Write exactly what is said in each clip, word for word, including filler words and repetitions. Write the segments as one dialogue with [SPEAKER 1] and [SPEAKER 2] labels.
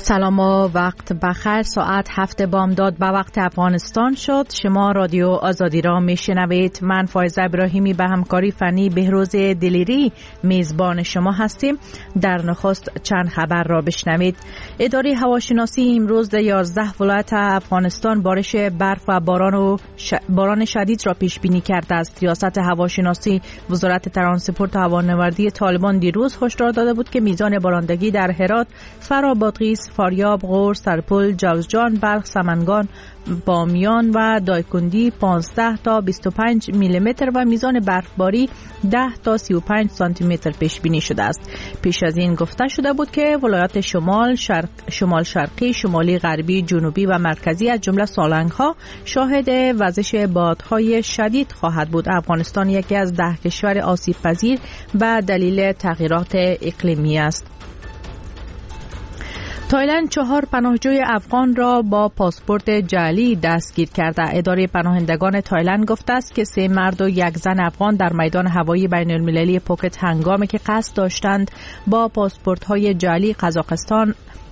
[SPEAKER 1] سلام و وقت بخیر. ساعت هفت بامداد به وقت افغانستان شد. شما رادیو آزادی را میشنوید. من فایزه ابراهیمی به همکاری فنی بهروز دلیری میزبان شما هستیم. در نخست چند خبر را بشنوید. اداره هواشناسی امروز در یازده ولایت افغانستان بارش برف و باران و ش... باران شدید را پیش بینی کرده است. ریاست هواشناسی وزارت ترانسپورت و هوانوردی طالبان دیروز هشدار داده بود که میزان بارندگی در هرات، فرا بادغیس، فاریاب، غور، سرپل، جوزجان، بلخ، سمنگان، بامیان و دایکندی پانزده تا بیست و پنج میلی متر و میزان برفباری ده تا سی و پنج سانتی متر پیش بینی شده است. پیش از این گفته شده بود که ولایات شمال، شرق، شمال شرقی، شمالی غربی، جنوبی و مرکزی از جمله سالنگ ها شاهد وزش بادهای شدید خواهد بود. افغانستان یکی از ده کشور آسیب پذیر به دلیل تغییرات اقلیمی است. تایلند چهار پناهجوی افغان را با پاسپورت جعلی دستگیر کرده. اداره پناهندگان تایلند گفته است که سه مرد و یک زن افغان در میدان هوایی بین المللی پوکت هنگامی که قصد داشتند با پاسپورت‌های جعلی قزاقستان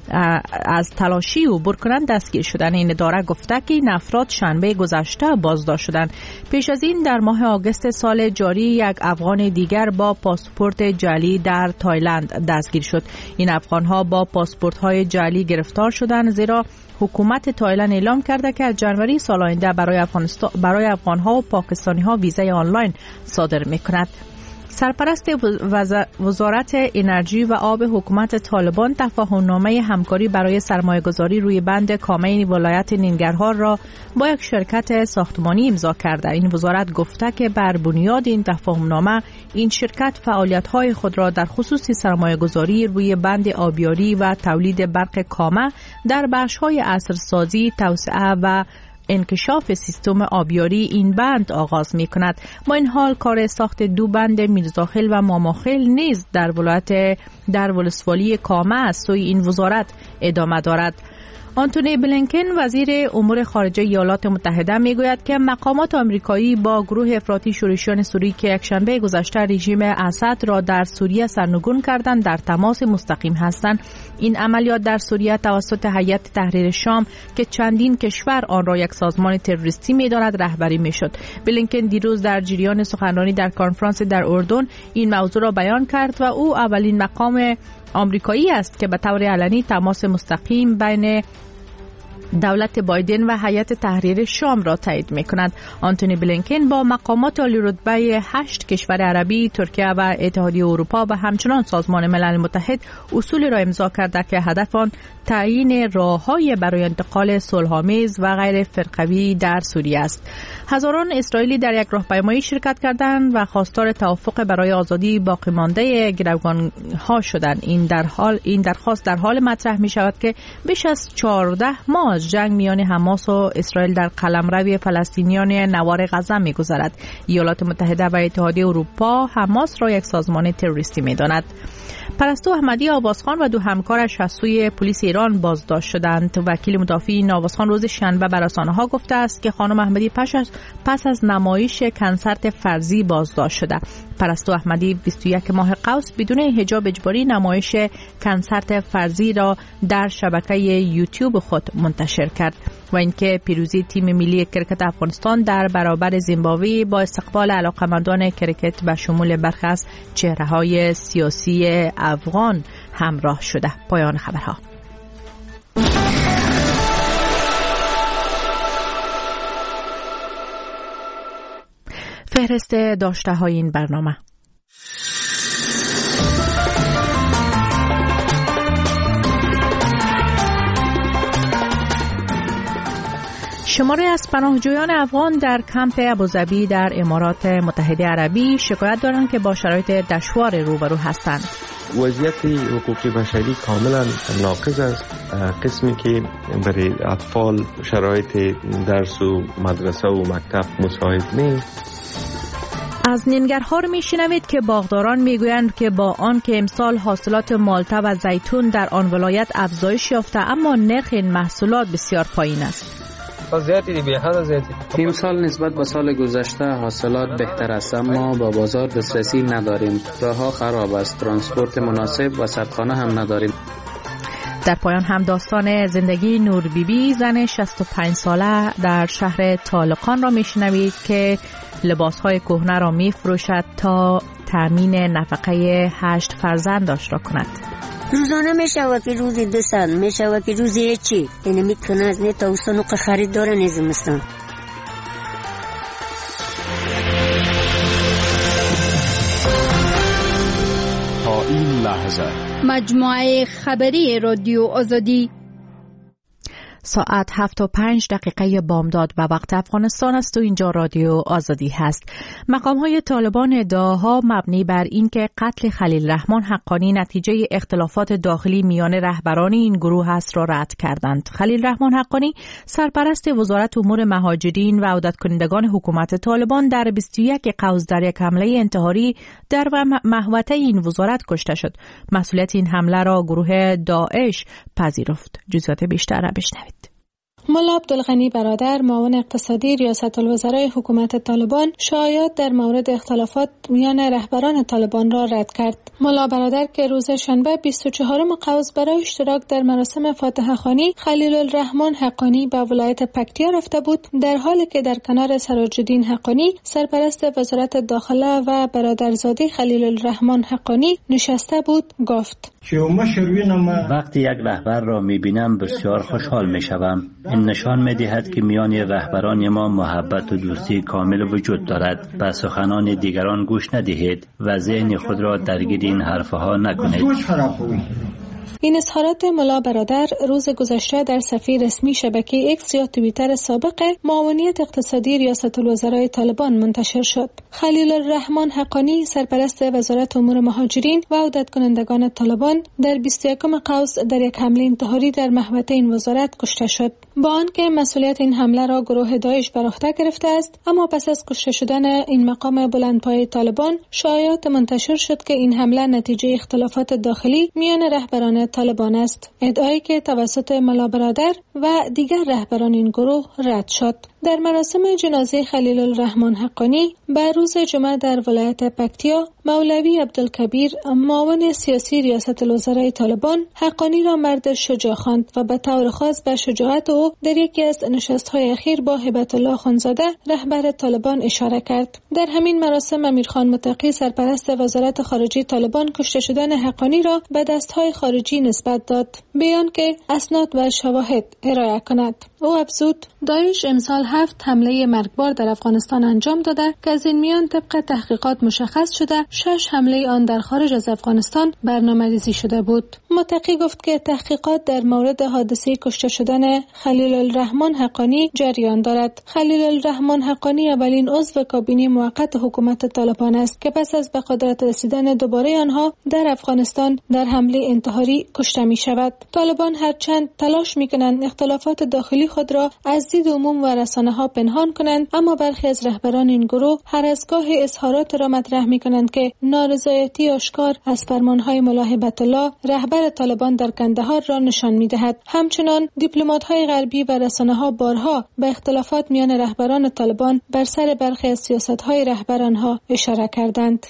[SPEAKER 1] از تلاشی عبور کنند دستگیر شدند. این اداره گفته که این افراد شنبه گذشته بازداشت شدند. پیش از این در ماه آگوست سال جاری یک افغان دیگر با پاسپورت جعلی در تایلند دستگیر شد. این افغان‌ها با پاسپورت‌های جعلی گرفتار شدند زیرا حکومت تایلند اعلام کرده که از جنوری سال آینده برای افغانستان برای افغان‌ها و پاکستانی‌ها ویزای آنلاین صادر می‌کند. سرپرست وزارت انرژی و آب حکومت طالبان تفاهم‌نامه همکاری برای سرمایه‌گذاری روی بند کامین ولایت ننگرهار را با یک شرکت ساختمانی امضا کرده. این وزارت گفته که بر بنیاد این تفاهم‌نامه این شرکت فعالیت‌های خود را در خصوص سرمایه‌گذاری روی بند آبیاری و تولید برق کامه در بخش‌های عصرسازی، توسعه و انکشاف سیستم آبیاری این بند آغاز می کند. با این حال کار ساخت دو بند میرزاخیل و ماماخیل نیز در ولایت در ولسوالی کامه از سوی این وزارت ادامه دارد. آنتونی بلینکن وزیر امور خارجه ایالات متحده میگوید که مقامات آمریکایی با گروه افراطی شورشیان سوری که یکشنبه گذشته رژیم اسد را در سوریه سرنگون کردند در تماس مستقیم هستند. این عملیات در سوریه توسط هیئت تحریر شام که چندین کشور آن را یک سازمان تروریستی می‌داند رهبری می‌شد. بلینکن دیروز در جریان سخنرانی در کنفرانس در اردن این موضوع را بیان کرد و او اولین مقام آمریکایی است که به طور علنی تماس مستقیم بین دولت بایدن و هیئت تحریر شام را تایید می‌کند. آنتونی بلینکن با مقامات عالی‌رتبه هشت کشور عربی، ترکیه و اتحادیه اروپا و همچنان سازمان ملل متحد اصولی را امضا کرده که هدف آن تعیین راه‌های برای انتقال صلح‌آمیز و غیر فرقوی در سوریه است. هزاران اسرائیلی در یک راهپیمایی شرکت کردند و خواستار توافق برای آزادی باقی مانده گروگان‌ها شدند. این در حال این درخواست در حال مطرح می شود که بیش از چهارده ماه از جنگ میان حماس و اسرائیل در قلمرو فلسطینیان نوار غزه می‌گذرد. ایالات متحده و اتحادیه اروپا حماس را یک سازمان تروریستی می‌داند. پرستو احمدی آوازخان و دو همکارش از سوی پلیس ایران بازداشت شدند. وکیل مدافع آوازخان روز شنبه به رسانه‌ها گفته است که خانم احمدی پس از پس از نمایش کنسرت فرضی بازداشت شده. پرستو احمدی بیست و یک ماه قوس بدون حجاب اجباری نمایش کنسرت فرضی را در شبکه یوتیوب خود منتشر کرد و اینکه پیروزی تیم ملی کرکت افغانستان در برابر زیمبابوه با استقبال علاقمندان کرکت به شمول برخی از چهره‌های سیاسی افغان همراه شده. پایان خبرها. فهرست داشته های این برنامه. شماری از پناهجویان افغان در کمپ ابوظبی در امارات متحده عربی شکایت دارند که با شرایط دشوار روبرو هستند.
[SPEAKER 2] وضعیت حقوق بشری کاملا ناقص است. قسمی که برای اطفال شرایط درس و مدرسه و مکتب مساعد نیست.
[SPEAKER 1] از ننگرهار میشنوید که باغداران میگویند که با آن که امسال حاصلات مالته و زیتون در آن ولایت افزایش یافته اما نرخ این محصولات بسیار پایین است.
[SPEAKER 3] امسال نسبت به سال گذشته حاصلات بهتر است اما با بازار دسترسی نداریم. راه‌ها خراب است، ترانسپورت مناسب و سردخانه هم نداریم.
[SPEAKER 1] در پایان هم داستان زندگی نور بی بی زن شصت و پنج ساله در شهر طالقان را میشنوید که لباسهای کهنه را میفروشد تا تامین نفقه هشت فرزندش را کند.
[SPEAKER 4] روزانه میشود که روزی دو ساعت، میشود که روزی هیچی، یعنی میکنه از نه تا اوستانو که خرید داره نیزمستان.
[SPEAKER 5] تا این لحظه
[SPEAKER 6] مجموعه خبری رادیو آزادی
[SPEAKER 1] ساعت هفت و پنج دقیقه بامداد و وقت افغانستان است و اینجا رادیو آزادی هست. مقام های طالبان ادعاها مبنی بر این که قتل خلیل رحمان حقانی نتیجه اختلافات داخلی میان رهبران این گروه است را رد کردند. خلیل رحمان حقانی سرپرست وزارت امور مهاجرین و عودت کنندگان حکومت طالبان در بیست و یک قوس در یک حمله انتحاری در محوطه این وزارت کشته شد. مسئولیت این حمله را گروه داعش پذیرفت. جزئیات بیشتر را بشنوید.
[SPEAKER 7] ملا عبدالغنی برادر معاون اقتصادی ریاست الوزرای حکومت طالبان شایعات در مورد اختلافات میان رهبران طالبان را رد کرد. ملا برادر که روز شنبه بیست و چهارم قوس برای اشتراک در مراسم فاتحه خوانی خلیل الرحمن حقانی به ولایت پکتیا رفته بود، در حالی که در کنار سراج الدین حقانی سرپرست وزارت داخله و برادرزاده خلیل الرحمن حقانی نشسته بود، گفت:
[SPEAKER 8] وقتی یک رهبر را می‌بینم بسیار خوشحال می‌شوم. این نشان می‌دهد که میان رهبران ما محبت و دوستی کامل وجود دارد. به سخنان دیگران گوش ندهید و ذهن خود را درگیر این حرفها نکنید.
[SPEAKER 7] این اظهارات ملا برادر روز گذشته در صفحه رسمی شبکه ایکس یا توییتر سابق معاونیت اقتصادی ریاست الوزرای طالبان منتشر شد. خلیل الرحمن حقانی سرپرست وزارت امور مهاجرین و عودت کنندگان طالبان در بیست و یکم قوس در یک حمله انتحاری در محوطه این وزارت کشته شد. با آنکه مسئولیت این حمله را گروه داعش بر عهده گرفته است، اما پس از کشته شدن این مقام بلندپایه طالبان شایعات منتشر شد که این حمله نتیجه اختلافات داخلی میان رهبران طالبان است، ادعایی که توسط ملا برادر و دیگر رهبران این گروه رد شد. در مراسم جنازه خلیل الرحمن حقانی به روز جمعه در ولایت پکتیا، مولوی عبدالکبیر معاون سیاسی ریاست الوزرای طالبان حقانی را مرد شجاع خواند و به طور خاص به شجاعت او در یکی از نشست‌های اخیر با هبت الله خانزاده رهبر طالبان اشاره کرد. در همین مراسم امیرخان متقی سرپرست وزارت خارجه طالبان کشته شدن حقانی را به دست‌های خارجی نسبت داد، بیان که اسناد و شواهد ارائه کند. او افزود: داعش امسال هفت حمله مرگبار در افغانستان انجام داده که از این میان طبق تحقیقات مشخص شده شش حمله آن در خارج از افغانستان برنامه‌ریزی شده بود. متقی گفت که تحقیقات در مورد حادثه کشته شدن خلیل الرحمن حقانی جریان دارد. خلیل الرحمن حقانی اولین عضو کابینه موقت حکومت طالبان است که پس از به قدرت رسیدن دوباره آنها در افغانستان در حمله انتحاری کشته می شود. طالبان هرچند تلاش می کنند اختلافات داخلی خود را از دید عموم و رسانه ها پنهان کنند، اما برخی از رهبران این گروه هر از گاهی اظهارات را مطرح می کنند که نارضایتی آشکار از فرمانهای ملا هبت الله رهبر طالبان در کندهار را نشان می دهد. همچنان دیپلمات‌های غربی و رسانه ها بارها به اختلافات میان رهبران طالبان بر سر برخی از سیاست‌های رهبران ها اشاره کردند.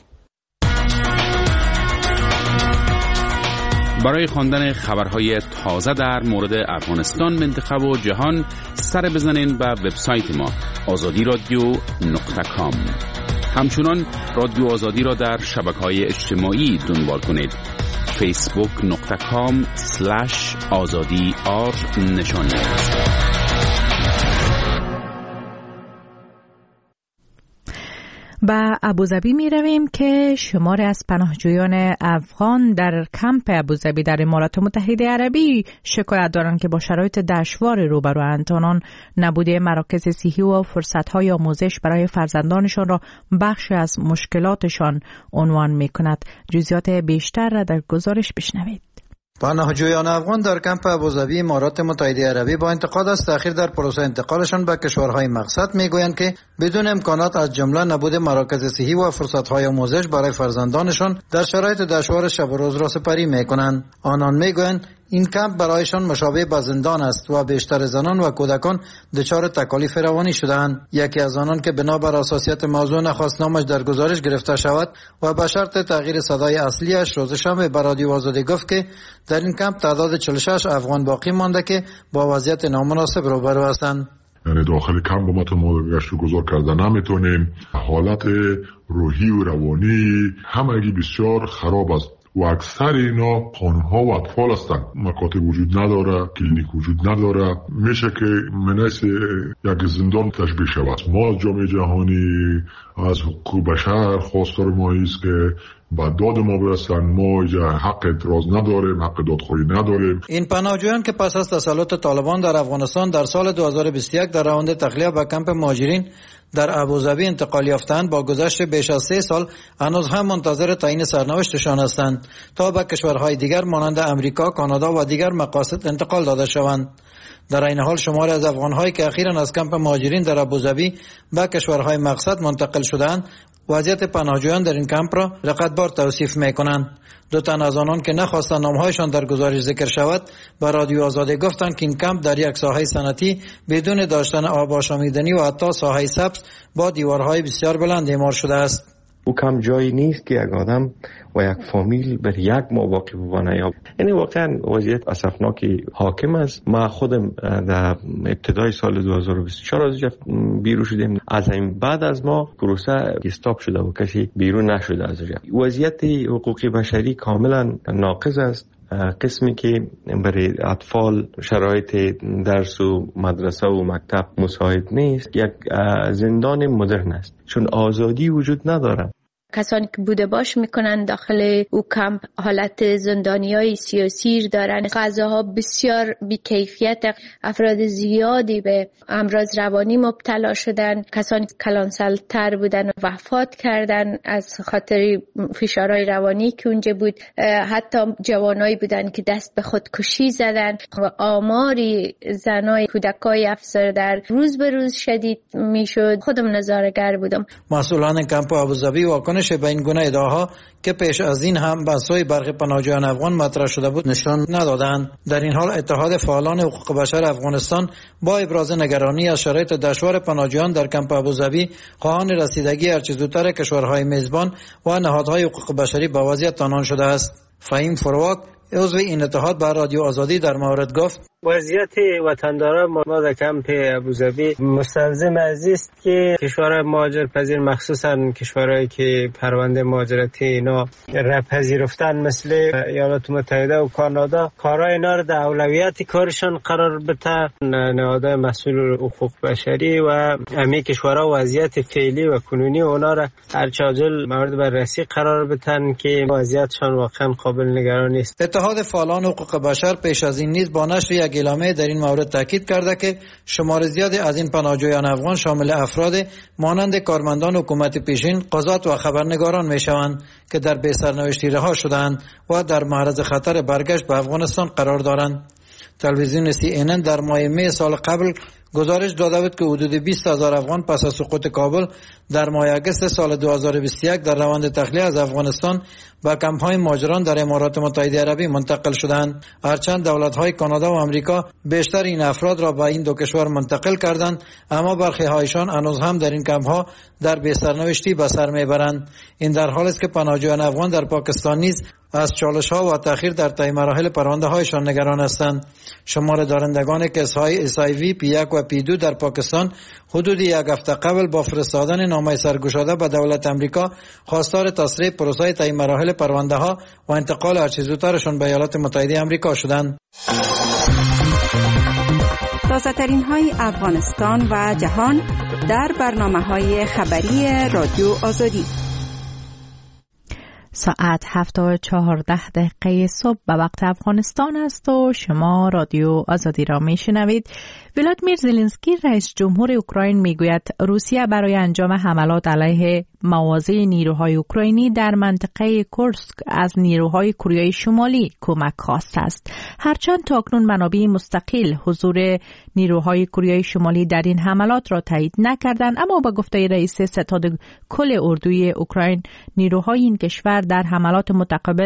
[SPEAKER 5] برای خواندن خبرهای تازه در مورد افغانستان، منطقه و جهان سر بزنین به وبسایت ما آزادی رادیو نقطه کام. همچنان رادیو آزادی را در شبکه‌های اجتماعی دنبال کنید. فیسبوک نقطه کام سلش آزادی آر نشانی.
[SPEAKER 1] به ابوظبی می رویم که شمار از پناهجویان افغان در کمپ ابوظبی در امارات متحده عربی شکایت دارند که با شرایط دشوار روبروند. آنان نبود مراکز صحی و فرصت‌های آموزش برای فرزندانشان را بخشی از مشکلاتشان عنوان می کند. جزئیات بیشتر را در گزارش بشنوید.
[SPEAKER 9] پناهجویان افغان در کمپ ابوظبی امارات متحده عربی با انتقاد از تأخیر در پروسه انتقالشان به کشورهای مقصد میگویند که بدون امکانات از جمله نبود مراکز صحی و فرصت‌های آموزش برای فرزندانشان در شرایط دشوار شب و روز را سپری میکنند. آنان میگویند این کمپ برایشان مشابه به زندان است و بیشتر زنان و کودکان دچار تکالیف روانی شده‌اند. یکی از آنان که بنابر اساسیت موضوع نخواست نامش در گزارش گرفته شود و به شرط تغییر صدای اصلیش روز شنبه به رادیو آزادی گفت که در این کمپ تعداد چهل و شش افغان باقی مانده که با وضعیت نامناسب روبرو هستند.
[SPEAKER 10] یعنی داخل کمپ ما تو گشت و گذار کرده نمیتونیم. حالت روحی و روانی همگی بسیار خراب است و اکثر اینا خانم‌ها و اطفال هستند. مکاتب وجود نداره، کلینیک وجود نداره. میشه که منیس یک زندان تشبیه شود. ما از جامعه جهانی از حقوق بشر خواستار ما است که با داد ما برسن. ما حق اعتراض نداریم، حق دادخواهی نداریم.
[SPEAKER 9] این پناهجویان که پس از تسلط طالبان در افغانستان در سال دو هزار و بیست و یک در راند تخلیه به کمپ مهاجرین در ابوظبی انتقال یافتند، با گذشت بیش از سه سال هنوز هم منتظر تعیین سرنوشتشان هستند تا به کشورهای دیگر مانند امریکا، کانادا و دیگر مقاصد انتقال داده شوند. در این حال شماری از افغان‌هایی که اخیراً از کمپ مهاجرین در ابوظبی به کشورهای مقصد منتقل شدند، وضعیت پناهجویان در این کمپ را رقتبار توصیف می‌کنند. دو تن از آنان که نخواستند نامهایشان در گزارش ذکر شود به رادیو آزادی گفتند که این کمپ در یک ساحه صنعتی بدون داشتن آب آشامیدنی و حتی ساحه سبز با دیوارهای بسیار بلند اعمار شده است.
[SPEAKER 2] او کم جایی نیست که یک آدم و یک فامیل بر یک ماه باقی بمانه. یعنی واقعا وضعیت اسفناکی حاکم است. ما خودم در ابتدای سال دو هزار و بیست و چهار از بیرون شدیم. از این بعد از ما پروسه استاپ شده و کسی بیرون نشده از اونجا. وضعیت حقوقی بشری کاملا ناقض است. قسمی که برای اطفال شرایط درس و مدرسه و مکتب مساعد نیست، یک زندان مدرن است، چون آزادی وجود نداره.
[SPEAKER 11] کسانی که بوده باش میکنن داخل او کمپ حالت زندانیای سیاسی دارن. غذاها بسیار بیکیفیت، افراد زیادی به امراض روانی مبتلا شدن. کسانی کلانسالتر بودن و وفات کردن از خاطر فشارهای روانی که اونجا بود. حتی جوانایی بودن که دست به خودکشی زدن و آماری زنای کودکای افسرده روز به روز شدید میشد. خودم نظاره‌گر بودم.
[SPEAKER 9] مسئولان کمپ ابوظبی واکنش به این گونه ادعاها که پیش از این هم به سوی برخی پناهجویان افغان مطرح شده بود نشان ندادند. در این حال اتحاد فعالان حقوق بشر افغانستان با ابراز نگرانی از شرایط دشوار پناهجویان در کمپ ابوظبی خواهان رسیدگی هرچه زودتر کشورهای میزبان و نهادهای حقوق بشری به وضعیت آنان شده است. فهیم فروک عضو این اتحاد به رادیو آزادی در مورد گفت:
[SPEAKER 12] وضعیت وطنداران ما در کمپ ابوظبی مستلزم از است که کشورهای مهاجر پذیر، مخصوصا کشورهایی که پرونده مهاجرتی اینا را پذیرفتن مثل ایالات متحده و کانادا، کارهای اینا را در اولویت کارشان قرار بده. نهادهای مسئول حقوق بشری و همه کشورها وضعیت فعلی و کنونی اونا را هر چه عاجل مورد بررسی قرار بدن که وضعیتشان واقعا قابل نگرانی است.
[SPEAKER 9] اتحاد فعالان حقوق بشر پیش از این نیز با نشر یک اعلامیه در این مورد تاکید کرده که شمار زیادی از این پناهجویان افغان شامل افراد مانند کارمندان حکومت پیشین، قضات و خبرنگاران میشوند که در بی‌سرنوشتی رها شدند و در معرض خطر برگشت به افغانستان قرار دارند. تلویزیون سی ان ان در ماه می سال قبل گزارش داده بود که حدود بیست هزار افغان پس از سقوط کابل در ماه اگست سال دو هزار و بیست و یک در روند تخلیه از افغانستان به کمپ‌های مهاجران در امارات متحده عربی منتقل شدند. هرچند دولت‌های کانادا و آمریکا بیشتر این افراد را به این دو کشور منتقل کردند، اما برخی هایشان هنوز هم در این کمپ‌ها در بی‌سرنوشتی به سر میبرند. این در حالی است که پناهجویان افغان در پاکستان نیز از چالش‌ها و تأخیر در طی مراحل پرونده‌هایشان نگران هستند. شمار دارندگان کیس‌های اچ آی وی پی یک و پی دو در پاکستان حدود یک هفته قبل با فرستادن نامه سرگشاده به دولت آمریکا خواستار تسریع پروسه طی مراحل پرونده‌ها و انتقال هر چه زودترشان به ایالات متحده آمریکا شدند.
[SPEAKER 13] تازه‌ترین های افغانستان و جهان در برنامه‌های خبری رادیو آزادی.
[SPEAKER 1] ساعت هفت و چهارده دقیقه صبح به وقت افغانستان است و شما رادیو آزادی را می شنوید. ولادیمیر زلنسکی رئیس جمهور اوکراین می گوید روسیه برای انجام حملات علیه مواضع نیروهای اوکراینی در منطقه کورسک از نیروهای کره شمالی کمک خواسته است. هرچند تاکنون منابع مستقل حضور نیروهای کره شمالی در این حملات را تایید نکردند، اما با گفته رئیس ستاد کل اردوی اوکراین نیروهای این کشور در حملات متقابل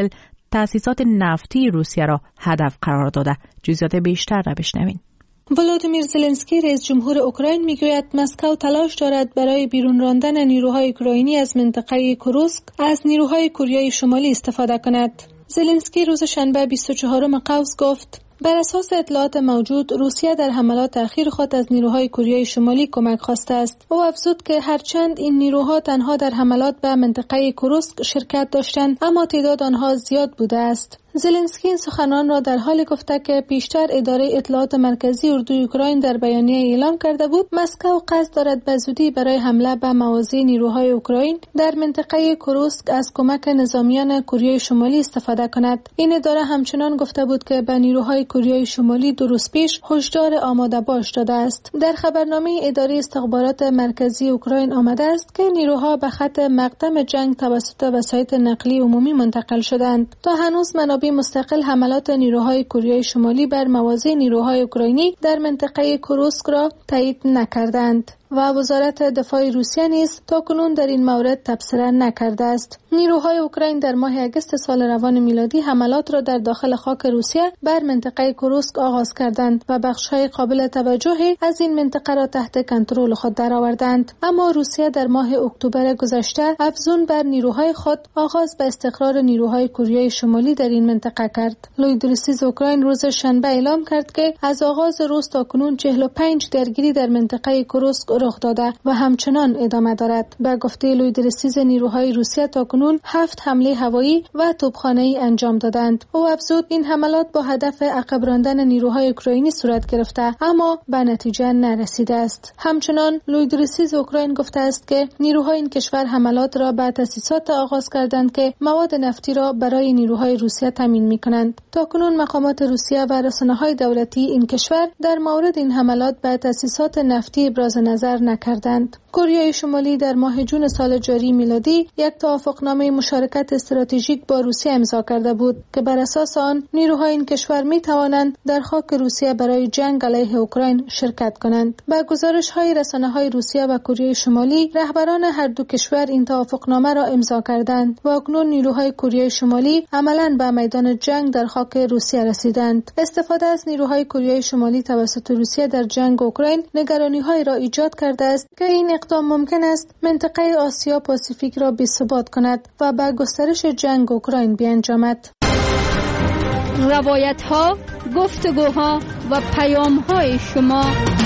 [SPEAKER 1] تأسیسات نفتی روسیه را هدف قرار داده. جزئیات بیشتر را بشنوین.
[SPEAKER 7] ولادیمیر زلنسکی رئیس جمهور اوکراین میگوید مسکو تلاش دارد برای بیرون راندن نیروهای اوکراینی از منطقه کوروسک از نیروهای کوریای شمالی استفاده کند. زلنسکی روز شنبه بیست و چهارم قوس گفت بر اساس اطلاعات موجود روسیه در حملات اخیر خود از نیروهای کوریای شمالی کمک خواسته است. او افزود که هرچند این نیروها تنها در حملات به منطقه کوروسک شرکت داشتند اما تعداد آنها زیاد بوده است. زلنسکی این سخنان را در حالی گفته که پیشتر اداره اطلاعات مرکزی اردوی اوکراین در بیانیه اعلام کرده بود مسکو قصد دارد به زودی برای حمله به مواضع نیروهای اوکراین در منطقه کوروسک از کمک نظامیان کوریای شمالی استفاده کند. این اداره همچنان گفته بود که به نیروهای کوریای شمالی دو روز پیش هشدار آماده باش داده است. در خبرنامه اداره استخبارات مرکزی اوکراین آمده است که نیروها به خط مقدم جنگ توسط وسایط نقلی عمومی منتقل شدند. تا هنوز منابع مستقل حملات نیروهای کوریای شمالی بر مواضع نیروهای اوکراینی در منطقه کوروسک را تایید نکردند و وزارت دفاع روسیه نیز تاکنون در این مورد تبصره نکرده است. نیروهای اوکراین در ماه اگست سال روان میلادی حملات را در داخل خاک روسیه بر منطقه کوروسک آغاز کردند و بخش‌های قابل توجهی از این منطقه را تحت کنترل خود درآوردند. اما روسیه در ماه اکتبر گذشته افزون بر نیروهای خود آغاز به استقرار نیروهای کوریای شمالی در این منطقه کرد. لویدرسیز اوکراین روز شنبه اعلام کرد که از آغاز روز تاکنون چهل و پنج درگیری در منطقه کوروسک رخ داده و همچنان ادامه دارد. به گفته لویدرسیز نیروهای روسیه تاکنون هفت حمله هوایی و توپخانه‌ای انجام دادند. او افزود این حملات با هدف عقب راندن نیروهای اوکراینی صورت گرفته اما به نتیجه نرسیده است. همچنان لویدرسیز اوکراین گفته است که نیروهای این کشور حملات را به تأسیسات آغاز کردند که مواد نفتی را برای نیروهای روسیه تامین می‌کنند. تاکنون مقامات روسیه و رسانه‌های دولتی این کشور در مورد این حملات به تأسیسات نفتی ابراز نظر نکردند. کره شمالی در ماه جون سال جاری میلادی یک توافقنامه مشارکت استراتژیک با روسیه امضا کرده بود که بر اساس آن نیروهای این کشور می توانند در خاک روسیه برای جنگ علیه اوکراین شرکت کنند. با گزارش‌های رسانه‌های روسیه و کره شمالی، رهبران هر دو کشور این توافقنامه را امضا کردند و اکنون نیروهای کره شمالی عملاً به میدان جنگ در خاک روسیه رسیدند. استفاده از نیروهای کره شمالی توسط روسیه در جنگ اوکراین نگرانی‌های را ایجاد کرده است که این اقدام ممکن است منطقه آسیا پاسیفیک را بی‌ثبات کند و به گسترش جنگ اوکراین بیانجامد.
[SPEAKER 6] روایت‌ها، گفتگوها و پیام‌های شما.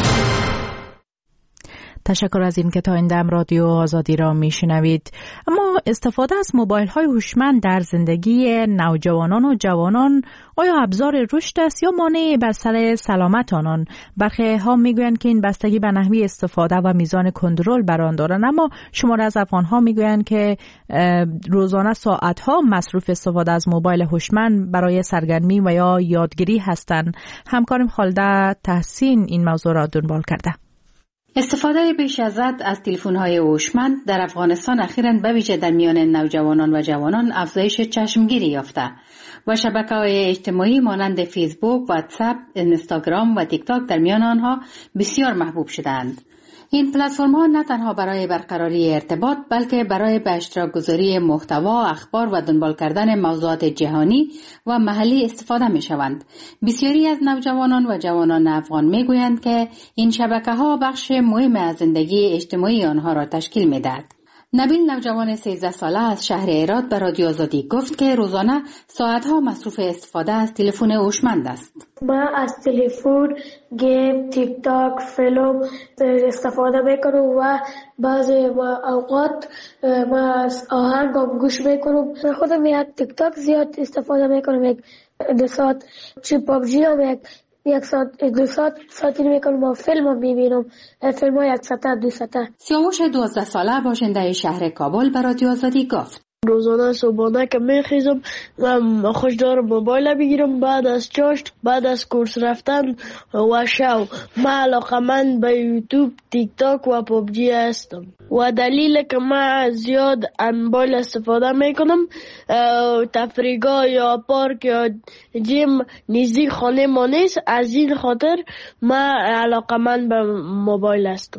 [SPEAKER 1] تشکر از این که تا این دم رادیو آزادی را میشنوید. اما استفاده از موبایل های هوشمند در زندگی نوجوانان و جوانان آیا ابزار رشد است یا مانع بر سر سلامت آنان؟ برخی ها میگویند که این بستگی به نحوی استفاده و میزان کنترل بر آن دارند، اما شماره از افغان ها میگویند که روزانه ساعت ها مصروف استفاده از موبایل هوشمند برای سرگرمی و یا یادگیری هستند. همکارم خالده تحسین این موضوع را دنبال کرده.
[SPEAKER 14] استفاده بیش از حد از تلفن‌های هوشمند در افغانستان اخیراً به ویژه در میان نوجوانان و جوانان افزایش چشمگیری یافته و شبکه‌های اجتماعی مانند فیسبوک، واتساپ، اینستاگرام و تیک تاک در میان آنها بسیار محبوب شدند. این پلتفرم‌ها نه تنها برای برقراری ارتباط بلکه برای به اشتراک گذاری محتوا، اخبار و دنبال کردن موضوعات جهانی و محلی استفاده می‌شوند. بسیاری از نوجوانان و جوانان افغان می‌گویند که این شبکه‌ها بخش مهم از زندگی اجتماعی آنها را تشکیل می‌دهد. نبیل، نوجوان سیزده ساله از شهر هرات، به رادیو آزادی گفت که روزانه ساعت‌ها مصروف استفاده از تلفن هوشمند است.
[SPEAKER 15] من از تلفن، گیم، تیک تاک، فیلم استفاده میکنم و بعضی اوقات من از آهنگ هم گوش میکنم. من خودم یک تیک تاک زیاد استفاده میکنم، یک دو ساعت. چی پابجی هم یک یک ساعت دو ساعت ساعتی میکنم و فیلم هم میبینم، فیلم ها یک ساعت دو ساعت.
[SPEAKER 14] سیاوش دوازده ساله باشنده شهر کابل به رادیو آزادی گفت
[SPEAKER 16] روزانه صبحانه که میخیزم من خوش دارم موبایل بگیرم، بعد از چاشت، بعد از کورس رفتن و شو من علاقه من به یوتیوب، تیک تاک و پابجی هستم و دلیل که من زیاد موبایل استفاده میکنم تفریحگاه یا پارک یا جیم نزدیک خانه ما نیست، از این خاطر من علاقه من به موبایل هستم.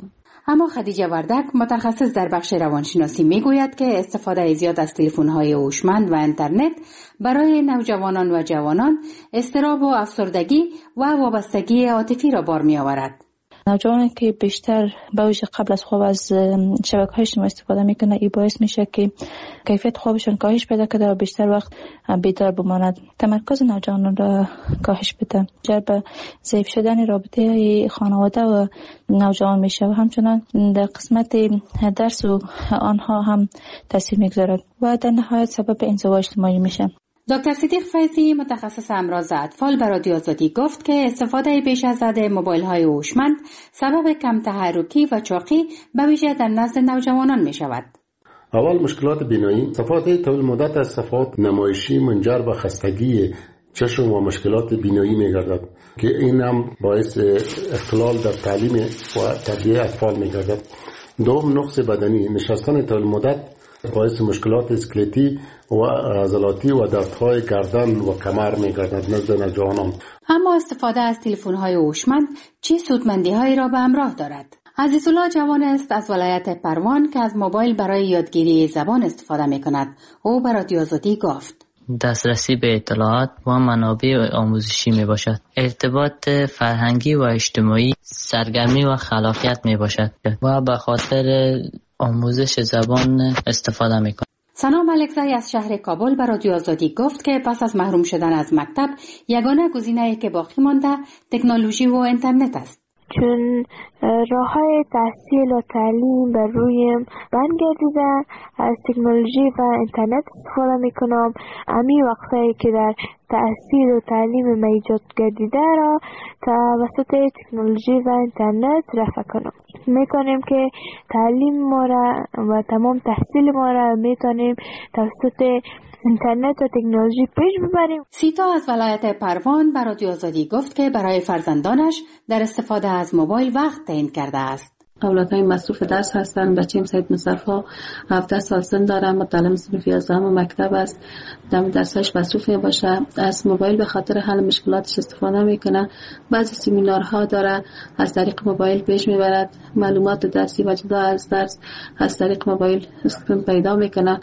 [SPEAKER 14] اما خدیجه وردک متخصص در بخش روانشناسی میگوید که استفاده زیاد از تلفن‌های هوشمند و اینترنت برای نوجوانان و جوانان اضطراب و افسردگی و وابستگی عاطفی را بار می‌آورد.
[SPEAKER 17] نوجوانی که بیشتر به ویژه قبل از خواب از شبکه‌های اجتماعی استفاده میکنه، این باعث میشه که کیفیت خوابشون کاهش پیدا کنه و بیشتر وقت بیدار بمانند. تمرکز نوجوانان را کاهش بده، جلب ضعیف شدن رابطه خانواده و نوجوان میشه و همچنان در قسمت درس و آنها هم تاثیر میگذارد و در نهایت سبب انزوا اجتماعی میشه.
[SPEAKER 14] دکتر صدیق فیضی متخصص امراض اطفال به رادیو آزادی گفت که استفاده بیش از حد موبایل‌های هوشمند سبب کم تحرکی و چاقی به ویژه در نزد نوجوانان می شود.
[SPEAKER 18] اول مشکلات بینایی، استفاده طویل مدت از صفحات نمایشی منجر به خستگی چشم و مشکلات بینایی می گردد که این هم باعث اختلال در تعلیم و تربیت اطفال می گردد. دوم نقص بدنی، نشستن طویل مدت باعث مشکلات اسکلتی و عضلاتی و دردهای گردن و کمر می‌گردد نزد نوجوانان.
[SPEAKER 14] اما استفاده از تلفن‌های هوشمند چه سودمندی‌هایی را به همراه دارد؟ عزیزالله جوان است از ولایت پروان که از موبایل برای یادگیری زبان استفاده می‌کند. او به رادیو آزادی گفت:
[SPEAKER 19] دسترسی به اطلاعات و منابع آموزشی می باشد. ارتباط فرهنگی و اجتماعی، سرگرمی و خلاقیت می باشد و به خاطر آموزش زبان استفاده می کند.
[SPEAKER 14] ثنا ملکزی از شهر کابل به رادیو آزادی گفت که پس از محروم شدن از مکتب یگانه گزینه‌ای که باقی مانده تکنولوژی و اینترنت است.
[SPEAKER 20] چون راه‌های تحصیل و تعلیم بر روی من گردیده، از تکنولوژی و اینترنت استفاده میکنم. امی وقتی که در تحصیل و تعلیم من ایجاد گردیده را توسط تکنولوژی و اینترنت رفع کنم. میتونیم که تعلیم ما را و تمام تحصیل ما را میتونیم توسط اینترنت و تکنولوژی پیش ببریم.
[SPEAKER 14] سیتا از ولایت پروان به رادیو آزادی گفت که برای فرزندانش در استفاده از موبایل وقت تعیین کرده است.
[SPEAKER 21] اولادهای مصروف درس هستند. بچه‌م سید مصطفی هفده سال سن داره، متعلم صنف یازدهم و مکتب است. در درسش مصروف باشه، از موبایل به خاطر حل مشکلاتش استفاده میکنه. بعضی سمینارها داره، از طریق موبایل پیش میبرد. معلومات درسی و جدا از درس از طریق موبایل پیدا میکنه.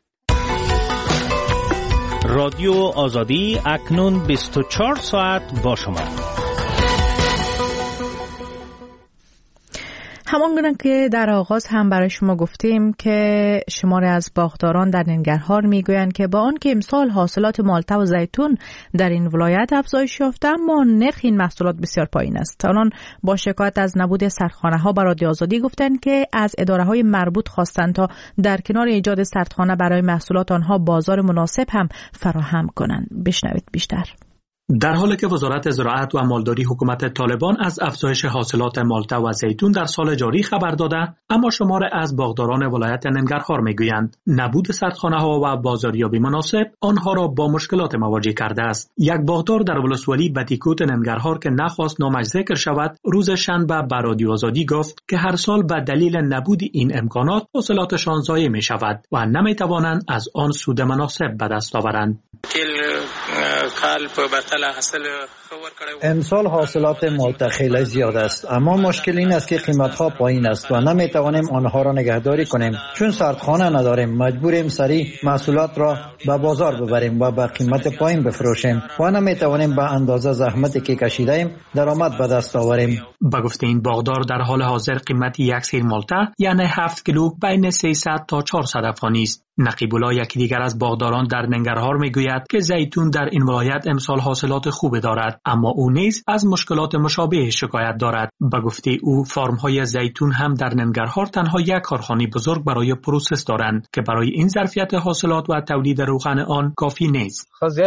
[SPEAKER 22] رادیو آزادی اکنون بیست و چهار ساعت با شما.
[SPEAKER 1] همانگونه که در آغاز هم برای شما گفتیم که شماری از باغداران در ننگرهار میگویند که با آنکه امسال حاصلات مالته و زیتون در این ولایت افزایش یافته، اما نرخ این محصولات بسیار پایین است. آنان با شکایت از نبود سردخانه ها به رادیو آزادی گفتند که از اداره های مربوط خواستند تا در کنار ایجاد سردخانه برای محصولات آنها بازار مناسب هم فراهم کنند. بشنوید بیشتر.
[SPEAKER 23] در حالی که وزارت زراعت و مالداری حکومت طالبان از افزایش حاصلات مالته و زیتون در سال جاری خبر داده، اما شمار از باغداران ولایت ننگرهار میگویند نبود سردخانه‌ها و بازاریابی مناسب آنها را با مشکلات مواجه کرده است. یک باغدار در ولسوالی بتیکوت ننگرهار که نخواست نامش ذکر شود، روز شنبه به رادیو آزادی گفت که هر سال به دلیل نبود این امکانات حاصلاتشان ضایع می شود و نمی توانند از آن سود مناسب به دست آورند.
[SPEAKER 9] امسال حاصلات مالته خیلی زیاد است، اما مشکل این است که قیمت‌ها پایین است و نمی‌توانیم آنها را نگهداری کنیم. چون سردخانه نداریم، مجبوریم سریع محصولات را به بازار ببریم و به قیمت پایین بفروشیم و نمی‌توانیم به اندازه زحمتی که کشیدیم درآمد به دست آوریم.
[SPEAKER 23] به گفته این باغدار در حال حاضر قیمت یک سیر مالته یعنی هفت کیلو بین سیصد تا چهارصد افغانی است. نقیب الله یکی دیگر از باغداران در ننگرهار میگوید که زیتون در این ولایت امسال حاصلات خوبی دارد، اما او نیز از مشکلات مشابه شکایت دارد. به گفته او فارم‌های زیتون هم در ننگرهار تنها یک کارخانه بزرگ برای پروسس دارند که برای این ظرفیت حاصلات و تولید روغن آن کافی نیست.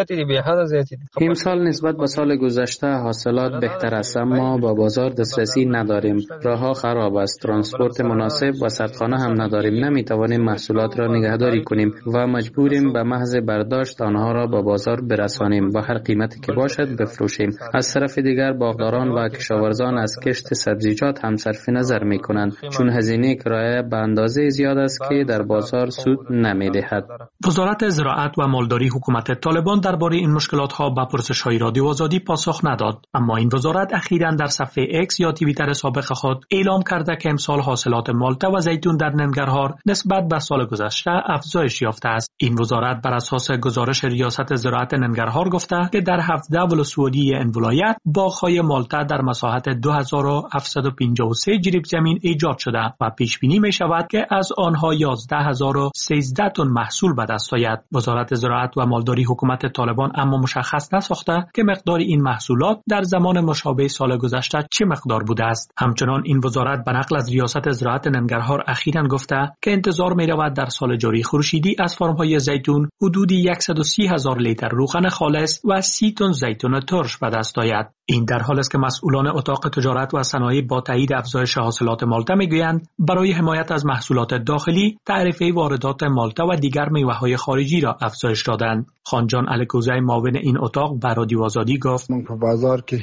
[SPEAKER 3] امسال نسبت به سال گذشته حاصلات بهتر است، اما با بازار دسترسی نداریم. راه‌ها خراب است، ترانسپورت مناسب و سردخانه هم نداریم. نمی‌توانیم محصولات را نگهداری کنیم و مجبوریم به محض برداشت آنها را با بازار برسانیم و هر قیمتی که باشد بفروشیم. هستیم. از طرف دیگر باغداران و کشاورزان از کشت سبزیجات هم صرف نظر می کنند، چون هزینه کرایه به اندازه زیاد است که در بازار سود نمی دهد.
[SPEAKER 23] وزارت زراعت و مالداری حکومت طالبان درباره این مشکلات ها به پرسش‌های رادیو آزادی پاسخ نداد، اما این وزارت اخیراً در صفحه اکس یا توییتر سابق خود اعلام کرده که امسال حاصلات مالتا و زیتون در ننگرهار نسبت به سال گذشته افزایش یافته است. این وزارت بر اساس گزارش ریاست زراعت ننگرهار گفته که در هفده ولسوالی این ولایت باغ‌های مالتا در مساحت دو هزار و هفتصد و پنجاه و سه جریب زمین ایجاد شده و پیش بینی می شود که از آنها یازده هزار و سیزده تن محصول به دست آید. وزارت زراعت و مالداری حکومت طالبان اما مشخص نساخته که مقدار این محصولات در زمان مشابه سال گذشته چه مقدار بوده است. همچنان این وزارت به نقل از ریاست زراعت ننگرهار اخیراً گفته که انتظار می رود در سال جاری خورشیدی از فرم‌های زیتون حدودی صد و سی هزار لیتر روغن خالص و سی تن زیتون ترش به دست آید. این در حالی است که مسئولان اتاق تجارت و صنایع با تایید افزایش حاصلات مالتا میگویند برای حمایت از محصولات داخلی تعرفه واردات مالتا و دیگر میوه‌های خارجی را افزایش دادند. خانجان الکوزی معاون این اتاق به رادیو آزادی گفت
[SPEAKER 4] بازار که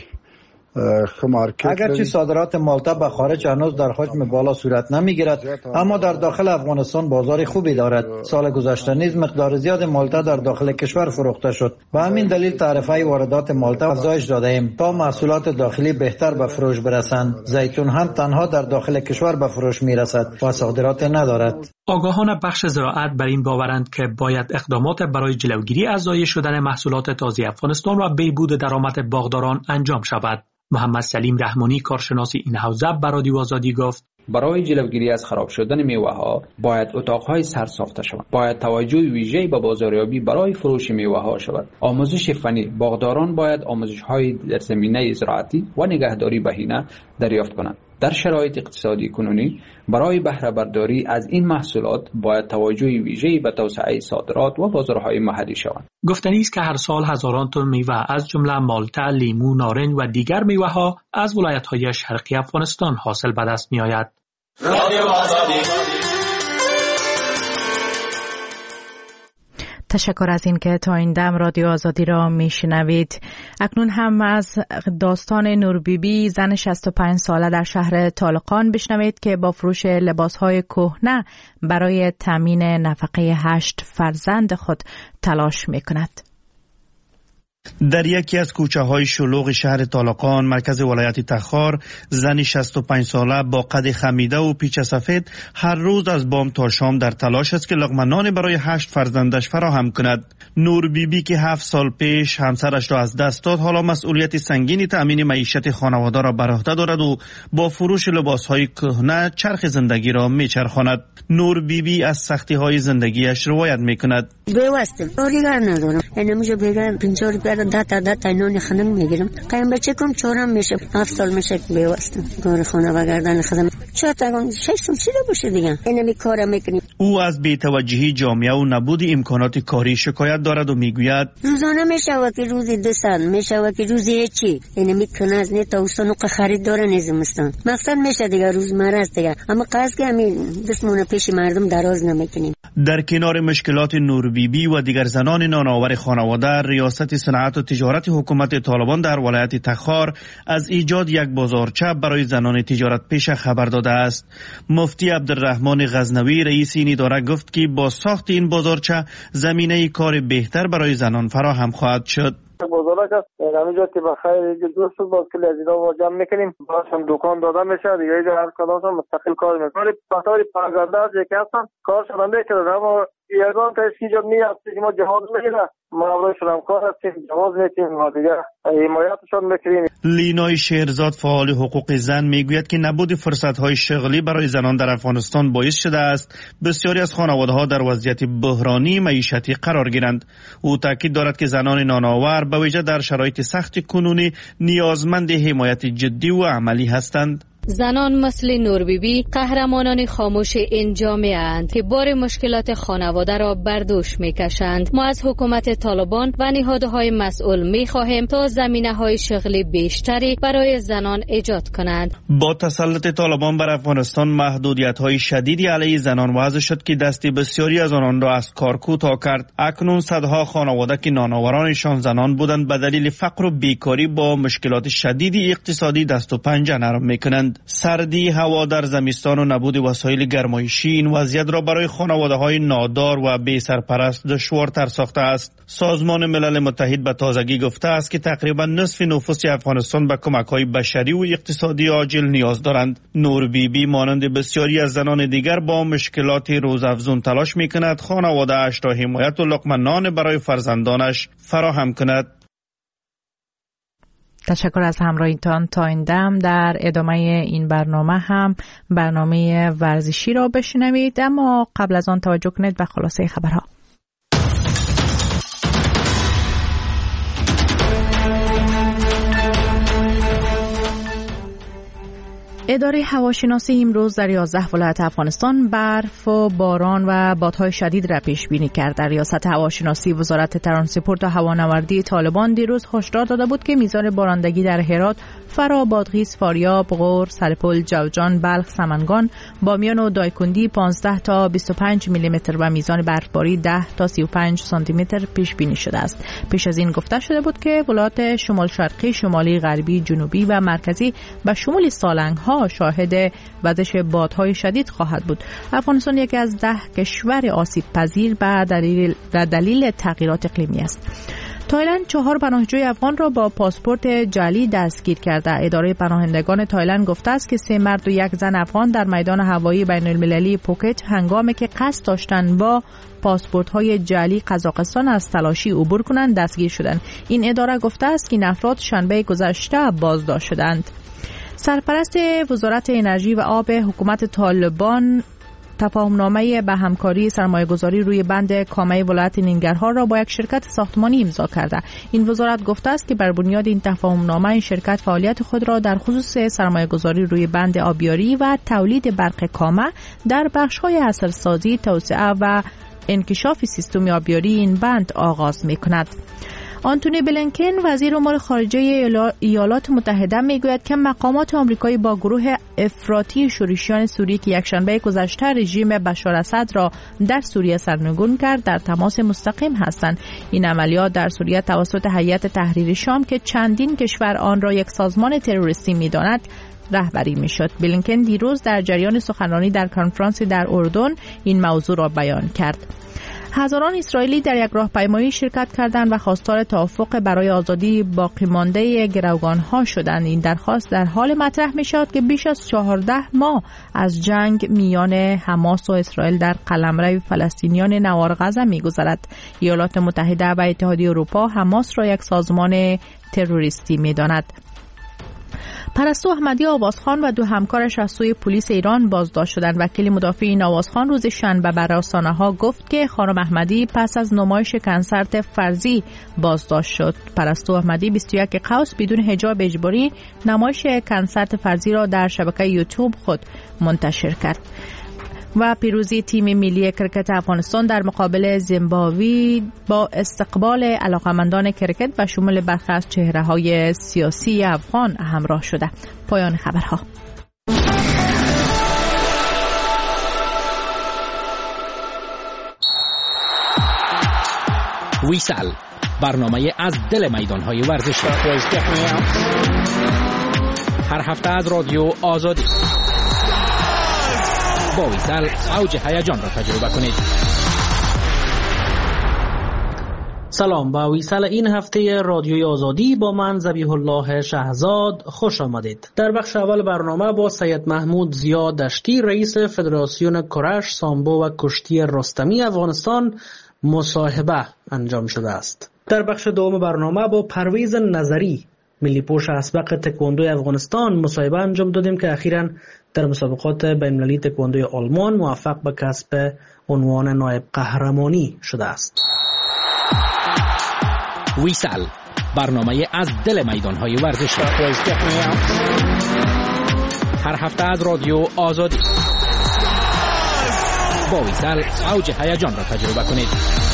[SPEAKER 9] اگرچه صادرات مالتا به خارج هنوز در حجم بالا صورت نمیگیرد، اما در داخل افغانستان بازار خوبی دارد. سال گذشته نیز مقدار زیاد مالتا در داخل کشور فروخته شد. به همین دلیل تعرفه واردات مالتا افزایش داده ایم تا محصولات داخلی بهتر به فروش برسند. زیتون هم تنها در داخل کشور به فروش میرسد و صادرات ندارد.
[SPEAKER 23] آگاهان بخش زراعت بر این باورند که باید اقدامات برای جلوگیری از ضایع شدن محصولات تازه افغانستان و بهبود درآمد باغداران انجام شود. محمد سلیم رحمانی کارشناس این حوزه به رادیو آزادی گفت
[SPEAKER 5] برای جلوگیری از خراب شدن میوه ها باید اتاقهای سرد ساخته شوند. باید توجه ویژه‌ای به بازاریابی برای فروش میوه ها شود. آموزش فنی باغداران باید آموزش‌های در زمینه زراعتی و نگهداری بهینه دریافت کنند. در شرایط اقتصادی کنونی برای بهره برداری از این محصولات باید توجه ویژه‌ای به توسعه صادرات و بازارهای محلی شود.
[SPEAKER 23] گفتنی است که هر سال هزاران تن میوه از جمله مالتا، لیمو، نارنج و دیگر میوه‌ها از ولایت‌های شرقی افغانستان حاصل به دست می‌آید.
[SPEAKER 1] تشکر از این که تا این دم رادیو آزادی را میشنوید. اکنون هم از داستان نور بیبی زن شصت و پنج ساله در شهر طالقان بشنوید که با فروش لباسهای کهنه برای تامین نفقه هشت فرزند خود تلاش میکند.
[SPEAKER 8] در یکی از کوچه های شلوغ شهر طالقان مرکز ولایت تخار زنی شصت و پنج ساله با قد خمیده و پیچ سفید هر روز از بام تا شام در تلاش است که لقمه نان برای هشت فرزندش فراهم کند. نور بیبی که هفت سال پیش همسرش را از دست داد حالا مسئولیت سنگین تأمین معیشت خانواده را بر عهده دارد و با فروش لباس های کهنه چرخ زندگی را میچرخاند. نور بیبی از سختی های زندگیش روایت میکند.
[SPEAKER 24] بیوستم کاریگر ندارم، یعنی میشه بگم پنجاه روپیه ده تا ده تا نان خانم میگیرم. قایم بچه کم چهارم میشه، هفت سال میشه بیوستم کار خانه و گردن خدمت. چه تا شش سال شده باشه دیگه اینمی کارا میکنیم.
[SPEAKER 8] او از بی‌توجهی جامعه و نبود امکانات کاری شکایت دارد و میگوید
[SPEAKER 24] روزانه میشوه که روزی دو ساعت میشوه که روزی چی اینمی کنه از نه تا استانوق خرید داره نظمستان مقصد میشه دیگه روزمره است دیگه، اما قصد که همین دستمون پیش مردم دراز نمیکنیم.
[SPEAKER 8] در کنار مشکلات نور بیبی و دیگر زنان نانآور خانواده، ریاست صنعت و تجارت حکومت طالبان در ولایت تخار از ایجاد یک بازارچه برای زنان تجارت پیش خبر داده است. مفتی عبدالرحمن غزنوی رئیس این اداره گفت که با ساخت این بازارچه زمینه کار بهتر برای زنان فراهم خواهد شد.
[SPEAKER 25] بازارک است همینجا که بخیر دیگه دوست باز کلی از اینا رو جمع میکنیم، باز هم دکان داده میشه دیگه، اینجا هر کدام مستقل کار میکنه. پساری پرگرده از یکی هستن کار شدن میکنه، اما یگان تا اسکی جا میرفتی که ما جهاز میگیره ما برای شدم کار هستیم جهاز میتیم و دیگه حمایتشان میکنیم.
[SPEAKER 8] لینای شهرزاد فعال حقوق زن میگوید که نبود فرصت‌های شغلی برای زنان در افغانستان باعث شده است بسیاری از خانواده‌ها در وضعیت بحرانی معیشتی قرار گیرند. او تاکید دارد که زنان نانآور به ویژه در شرایط سخت کنونی نیازمند حمایت جدی و عملی هستند.
[SPEAKER 6] زنان مثل نور بیبی قهرمانان خاموش این جامعه اند که بار مشکلات خانواده را بر دوش میکشند. ما از حکومت طالبان و نهادهای مسئول میخواهیم تا زمینه‌های شغلی بیشتری برای زنان ایجاد کنند.
[SPEAKER 8] با تسلط طالبان بر افغانستان محدودیت‌های شدیدی علیه زنان وضع شد که دست بسیاری از آنان را از کار کوتاه کرد. اکنون صدها خانواده که نانآورانشان زنان بودند به دلیل فقر و بیکاری با مشکلات شدیدی اقتصادی دست و پنجه نرم میکنند. سردی هوا در زمستان و نبود وسایل گرمایشی این وضعیت را برای خانواده‌های نادار و بی سرپرست دشوارتر ساخته است. سازمان ملل متحد به تازگی گفته است که تقریبا نصف نفوس افغانستان به کمک‌های بشری و اقتصادی عاجل نیاز دارند. نور بیبی مانند بسیاری از زنان دیگر با مشکلات روزافزون تلاش می‌کند خانواده‌اش را حمایت و لقمه نان برای فرزندانش فراهم کند.
[SPEAKER 1] تشکر از همراهیتان تا این دم. در ادامه این برنامه هم برنامه ورزشی را بشنوید، اما قبل از آن توجه کنید به خلاصه خبرها. اداره هواشناسی امروز در یازده ولایت افغانستان برف و باران و بادهای شدید را پیش بینی کرد. در ریاست هواشناسی وزارت ترانسپورت و هوانوردی طالبان دیروز هشدار داده بود که میزان بارندگی در هرات، فرا، بادغیس، فاریاب، غور، سرپل، جوزجان، بلخ، سمنگان، بامیان و دایکندی پانزده تا بیست و پنج میلی متر و میزان برفباری ده تا سی و پنج سانتی متر پیش بینی شده است. پیش از این گفته شده بود که ولایات شمال شرقی، شمالی، غربی، جنوبی و مرکزی به شمول سالنگ ها شاهد وزش بادهای شدید خواهد بود. افغانستان یکی از ده کشور آسیب پذیر به دلیل, دلیل تغییرات اقلیمی است. تایلند چهار پناهجوی افغان را با پاسپورت جعلی دستگیر کرده. اداره پناهندگان تایلند گفته است که سه مرد و یک زن افغان در میدان هوایی بین المللی پوکت هنگامی که قصد داشتند با پاسپورت‌های جعلی قزاقستان از تلاشی عبور کنند دستگیر شدند. این اداره گفته است که این افراد شنبه گذشته بازداشت شدند. سرپرست وزارت انرژی و آب حکومت طالبان تفاهمنامه به همکاری سرمایه‌گذاری روی بند کامه ولایت ننگرهار را با یک شرکت ساختمانی امضا کرده. این وزارت گفته است که بر بنیاد این تفاهمنامه این شرکت فعالیت خود را در خصوص سرمایه‌گذاری روی بند آبیاری و تولید برق کامه در بخش‌های عصرسازی، توسعه و انکشاف سیستم آبیاری این بند آغاز می‌کند. آنتونی بلینکن وزیر امور خارجه ایالات متحده میگوید که مقامات آمریکایی با گروه افراطی شورشیان سوریه که یکشنبه گذشته رژیم بشار اسد را در سوریه سرنگون کرد در تماس مستقیم هستند. این عملیات در سوریه توسط هیئت تحریر شام که چندین کشور آن را یک سازمان تروریستی می‌داند رهبری می‌شد. بلینکن دیروز در جریان سخنرانی در کنفرانسی در اردن این موضوع را بیان کرد. هزاران اسرائیلی در یک راهپیمایی شرکت کردند و خواستار توافق برای آزادی باقی مانده گروگان‌ها شدند. این درخواست در حال مطرح می‌شود که بیش از چهارده ماه از جنگ میان حماس و اسرائیل در قلمرو فلسطینیان نوار غزه می‌گذرد. ایالات متحده و اتحادیه اروپا حماس را یک سازمان تروریستی می‌داند. پرستو احمدی آوازخان و دو همکارش از سوی پلیس ایران بازداشت شدند. وکیل مدافع این آوازخان روز شنبه بر رسانه‌ها گفت که خانم احمدی پس از نمایش کنسرت فرضی بازداشت شد. پرستو احمدی بیست و یک قوس بدون حجاب اجباری نمایش کنسرت فرضی را در شبکه یوتیوب خود منتشر کرد. و پیروزی تیم ملی کرکت افغانستان در مقابل زیمبابوه با استقبال علاقمندان کرکت و شمول برخی از چهره‌های سیاسی افغان همراه شده. پایان خبرها.
[SPEAKER 2] ویسال، برنامه از دل میدان‌های ورزشی. هر هفته از رادیو آزادی. با ویسال اوج هیجان را تجربه کنید.
[SPEAKER 4] سلام، با ویسال این هفته رادیوی آزادی با من ذبیح الله شهزاد خوش آمدید. در بخش اول برنامه با سید محمود زیا دشتی رئیس فدراسیون کرش، سامبو و کشتی رستمی افغانستان مصاحبه انجام شده است. در بخش دوم برنامه با پرویز نظری ملی پوش اسبق تکواندو افغانستان مصاحبه انجام دادیم که اخیراً در مسابقات بین‌المللی تکواندوی آلمان موفق به کسب عنوان نایب قهرمانی شده است.
[SPEAKER 2] ویسال، برنامه از دل میدان‌های ورزشی. هر هفته از رادیو آزادی. با ویسل اوج هیجان را تجربه کنید.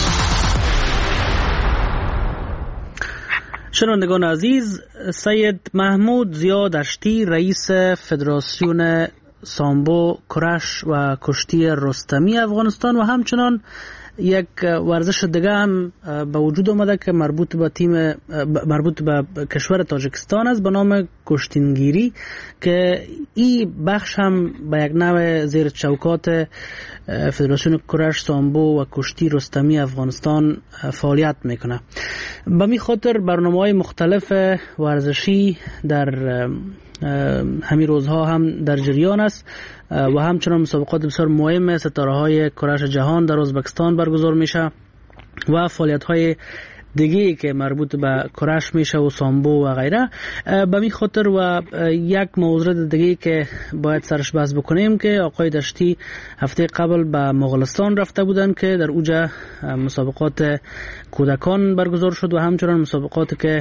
[SPEAKER 4] شنوندگان عزیز، سید محمود ضیا دشتی رئیس فدراسیون سامبو، کرش و کشتی رستمی افغانستان و همچنان یک ورزش دیگه هم به وجود آمده که مربوط به تیم مربوط به کشور تاجیکستان است به نام کشتینگیری که این بخش هم به یک نوع زیر چوکات فدراسیون کرش سامبو و کشتی رستمی افغانستان فعالیت میکنه. به می خاطر برنامه‌های مختلف ورزشی در همین روزها هم در جریان است و همچنان مسابقات بسیار مهم ستاره‌های کرش جهان در ازبکستان برگزار میشه و فعالیت‌های دیگه که مربوط به کرش میشه و سامبو و غیره. به می خاطر و یک موضوع دیگه که باید سرش بحث بکنیم که آقای دشتی هفته قبل به مغولستان رفته بودن که در اوجه مسابقات کودکان برگزار شد و همچنان مسابقاتی که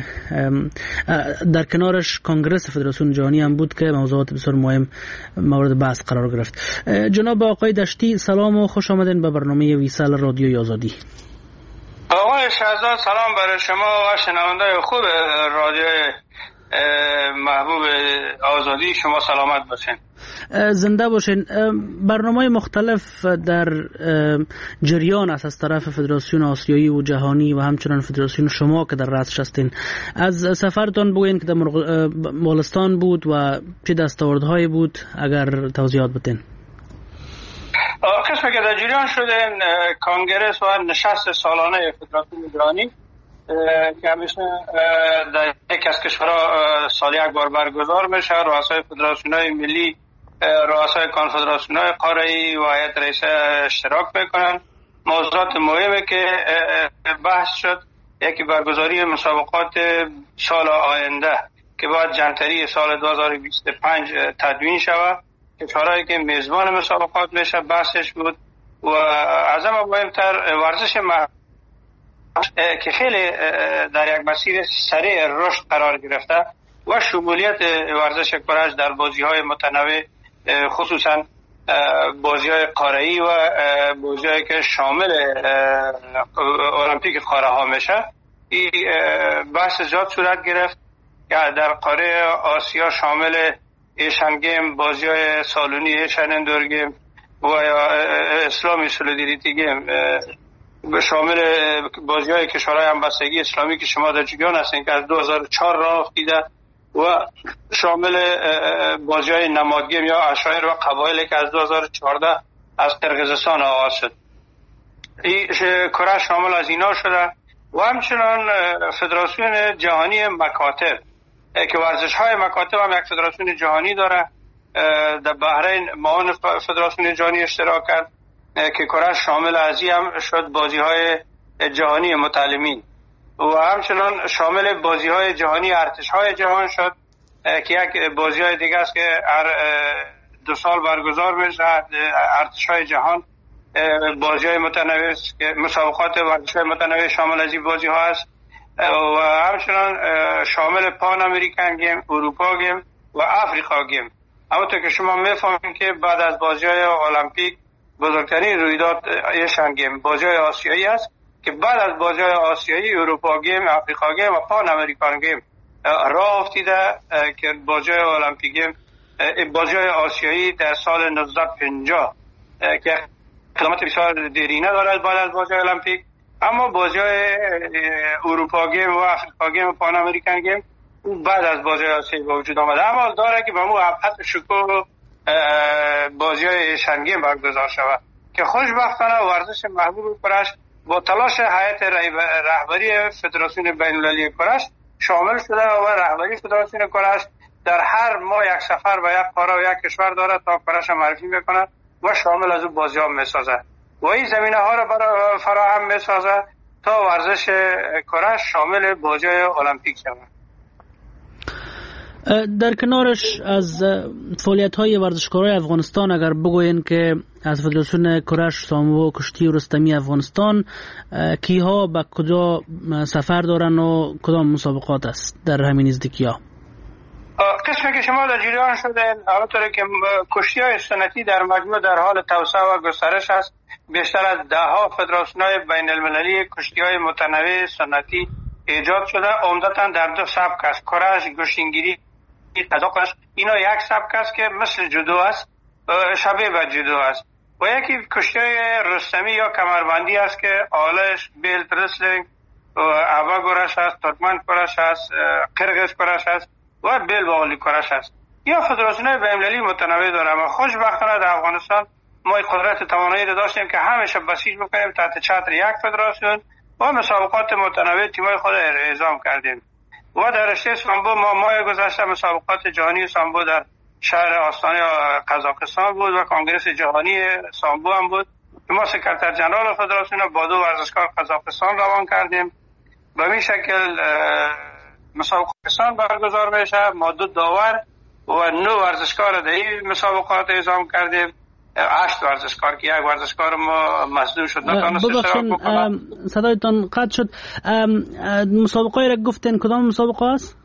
[SPEAKER 4] در کنارش کنگرس فدراسیون جهانی هم بود که موضوعات بسیار مهم مورد بحث قرار گرفت. جناب آقای دشتی سلام و خوش آمدین به برنامه ویسال رادیوی آزادی.
[SPEAKER 7] آقای شهزاد سلام برای شما و شنونده خوب رادیو محبوب آزادی، شما سلامت باشین.
[SPEAKER 4] زنده باشین. برنامه مختلف در جریان است از طرف فدراسیون آسیایی و جهانی و همچنان فدراسیون شما که در رأسش هستین. از سفرتان بگوین که در مغولستان بود و چه دستاوردهایی بود اگر توضیحات بدین.
[SPEAKER 7] قسمی که در جریان شده کنگرس و نشست سالانه فدراسیون جهانی که همیشه در یک از کشورها سال یک بار برگزار میشه. رؤسای فدراسیون‌های ملی، رؤسای کنفدراسیون‌های قاره‌ای و هیئت رئیسه اشتراک میکنن. موضوعات مهمی که بحث شد یکی برگزاری مسابقات سال آینده که باید جنتری سال دو هزار و بیست و پنج تدوین شود. کشورهایی که میزبان مسابقات میشه بحثش بود و از همه مهمتر ورزش محلی که خیلی در یک مسیر سریع رشد قرار گرفته و شمولیت ورزش کرش در بازی‌های متنوع خصوصا بازی‌های قاره‌ای و بازی‌هایی که شامل المپیک قاره ها میشه این بحث زیاد صورت گرفت که در قاره آسیا شامل ایشن گیم، بازی های سالونی ایشن اندور گیم و اسلامی سولیدریتی گیم شامل بازی های کشورهای همبستگی اسلامی که شما در جریان هستین که از دو هزار و چهار راه افتیده و شامل بازی های نماد گیم یا عشایر و قبایلی که از دو هزار و چهارده از قرقیزستان آغاز شد. این کره شامل از اینا شده و همچنان فدراسیون جهانی مکاتب که ورزش های مکاتب هم یک فدراسیون جهانی داره. در بحرین معاون فدراسیون جهانی اشتراک کرد که کرش شامل ازی هم شد بازی های جهانی متعلمین و همچنان شامل بازی های جهانی ارتش های جهان شد که یک بازی های دیگه است که هر دو سال برگزار میشه. ارتش های جهان بازی های متنوع که مسابقات ورزش های متنوع شامل از این بازی ها است و همچنان شامل پان امریکن گیم، اروپا گیم و افریقا گیم. همونطور که شما میفهمید که بعد از بازی‌های المپیک بزرگترین رویداد ایشن گیم بازی‌های آسیایی است که بعد از بازی‌های آسیایی اروپا گیم، افریقا گیم و پان امریکن گیم راه افتیده که بازی‌های المپیک گیم بازی‌های آسیایی در سال نوزده پنجاه که قدمت بسیار دیرینه دارد بعد از بازی‌های المپیک، اما بازی‌های اروپا گیم و افریقا گیم و پان امریکن گیم بعد از بازی‌های آسیایی به وجود آمده. اما داره که به مو ابحث شکوه بازی‌های ایشن گیم برگزار شود که خوشبختانه ورزش محبوب کرش با تلاش هیئت رهبری فدراسیون بین‌المللی کرش شامل شده و رهبری فدراسیون کرش در هر ماه یک سفر به یک قاره و یک کشور داره تا کرش معرفی میکنه و شامل از اون بازی‌ها میسازه و این زمینه ها رو برای فراهم میسازه تا ورزش کرش شامل بازی‌های المپیک شود.
[SPEAKER 4] در کنارش از فعالیت‌های ورزشکارای افغانستان اگر بگوین که از فدراسیون کرش سامبو کشتی و رستمی افغانستان کیها به کجا سفر دارن و کدام مسابقات است در همین نزدیکی‌ها؟
[SPEAKER 7] قسمی که شما در جریان شده همونطور که کشتی های سنتی در مجموع در حال توسعه و گسترش است. بیشتر از ده ها فدراسیون های بین المللی کشتی های متنوع سنتی ایجاد شده، عمدتا در دو سبک است: کرش، گوشتنگیری، قزاق. اینا یک سبک است که مثل جودو است، شبیه به جودو است. و یکی کشتی های رستمی یا کمربندی است که آلش، بیلت رسلینگ، ابا گرش است، ترکمن کرش است، قرقیز کرش است و بیل باقلی کرش است. یا فدراسیون های بین المللی متنوع داره. اما خوشبختانه در افغانستان ما قدرت توانایی داشتیم که همیشه بسیج بکنیم تحت چتر یک فدراسیون و مسابقات متنوع تیمای خود اعزام کردیم. و در رشته سامبو ما ماه گذشته مسابقات جهانی سامبو در شهر آستانه قزاقستان بود و کنگره جهانی سامبو هم بود. ما سکرتر جنرال فدراسیون با دو ورزشکار قزاقستان روان کردیم. به این شکل مسابقات برگزار میشه. ما دو داور و نو ورزشکار در این مسابقات اعزام کردیم. هشت ورزشکار که یک ورزشکار ما مصدوم شد نتونست اشتراک بکنه.
[SPEAKER 4] صدایتان قطع شد. مسابقه را گفتین کدام مسابقه است؟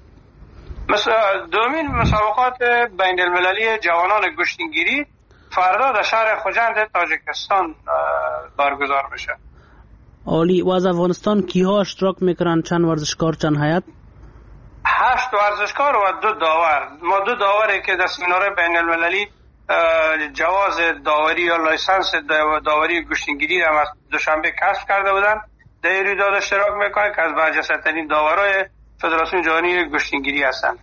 [SPEAKER 7] دومین مسابقات بین المللی جوانان گوشتنگیری فردا در شهر خوجند تاجیکستان برگزار میشه.
[SPEAKER 4] عالی. و از افغانستان کیها اشتراک میکنن؟ چند ورزشکار، چند هیئت؟
[SPEAKER 7] هشت ورزشکار و دو داور. ما دو داوری که در سمینار بین المللی جواز داوری یا لایسنس داوری گوشتنگیری را از دوشنبه کسب کرده بودن در این رویداد اشتراک میکنه که از برجسته‌ترین داورای فدراسیون جهانی گوشتنگیری هستند.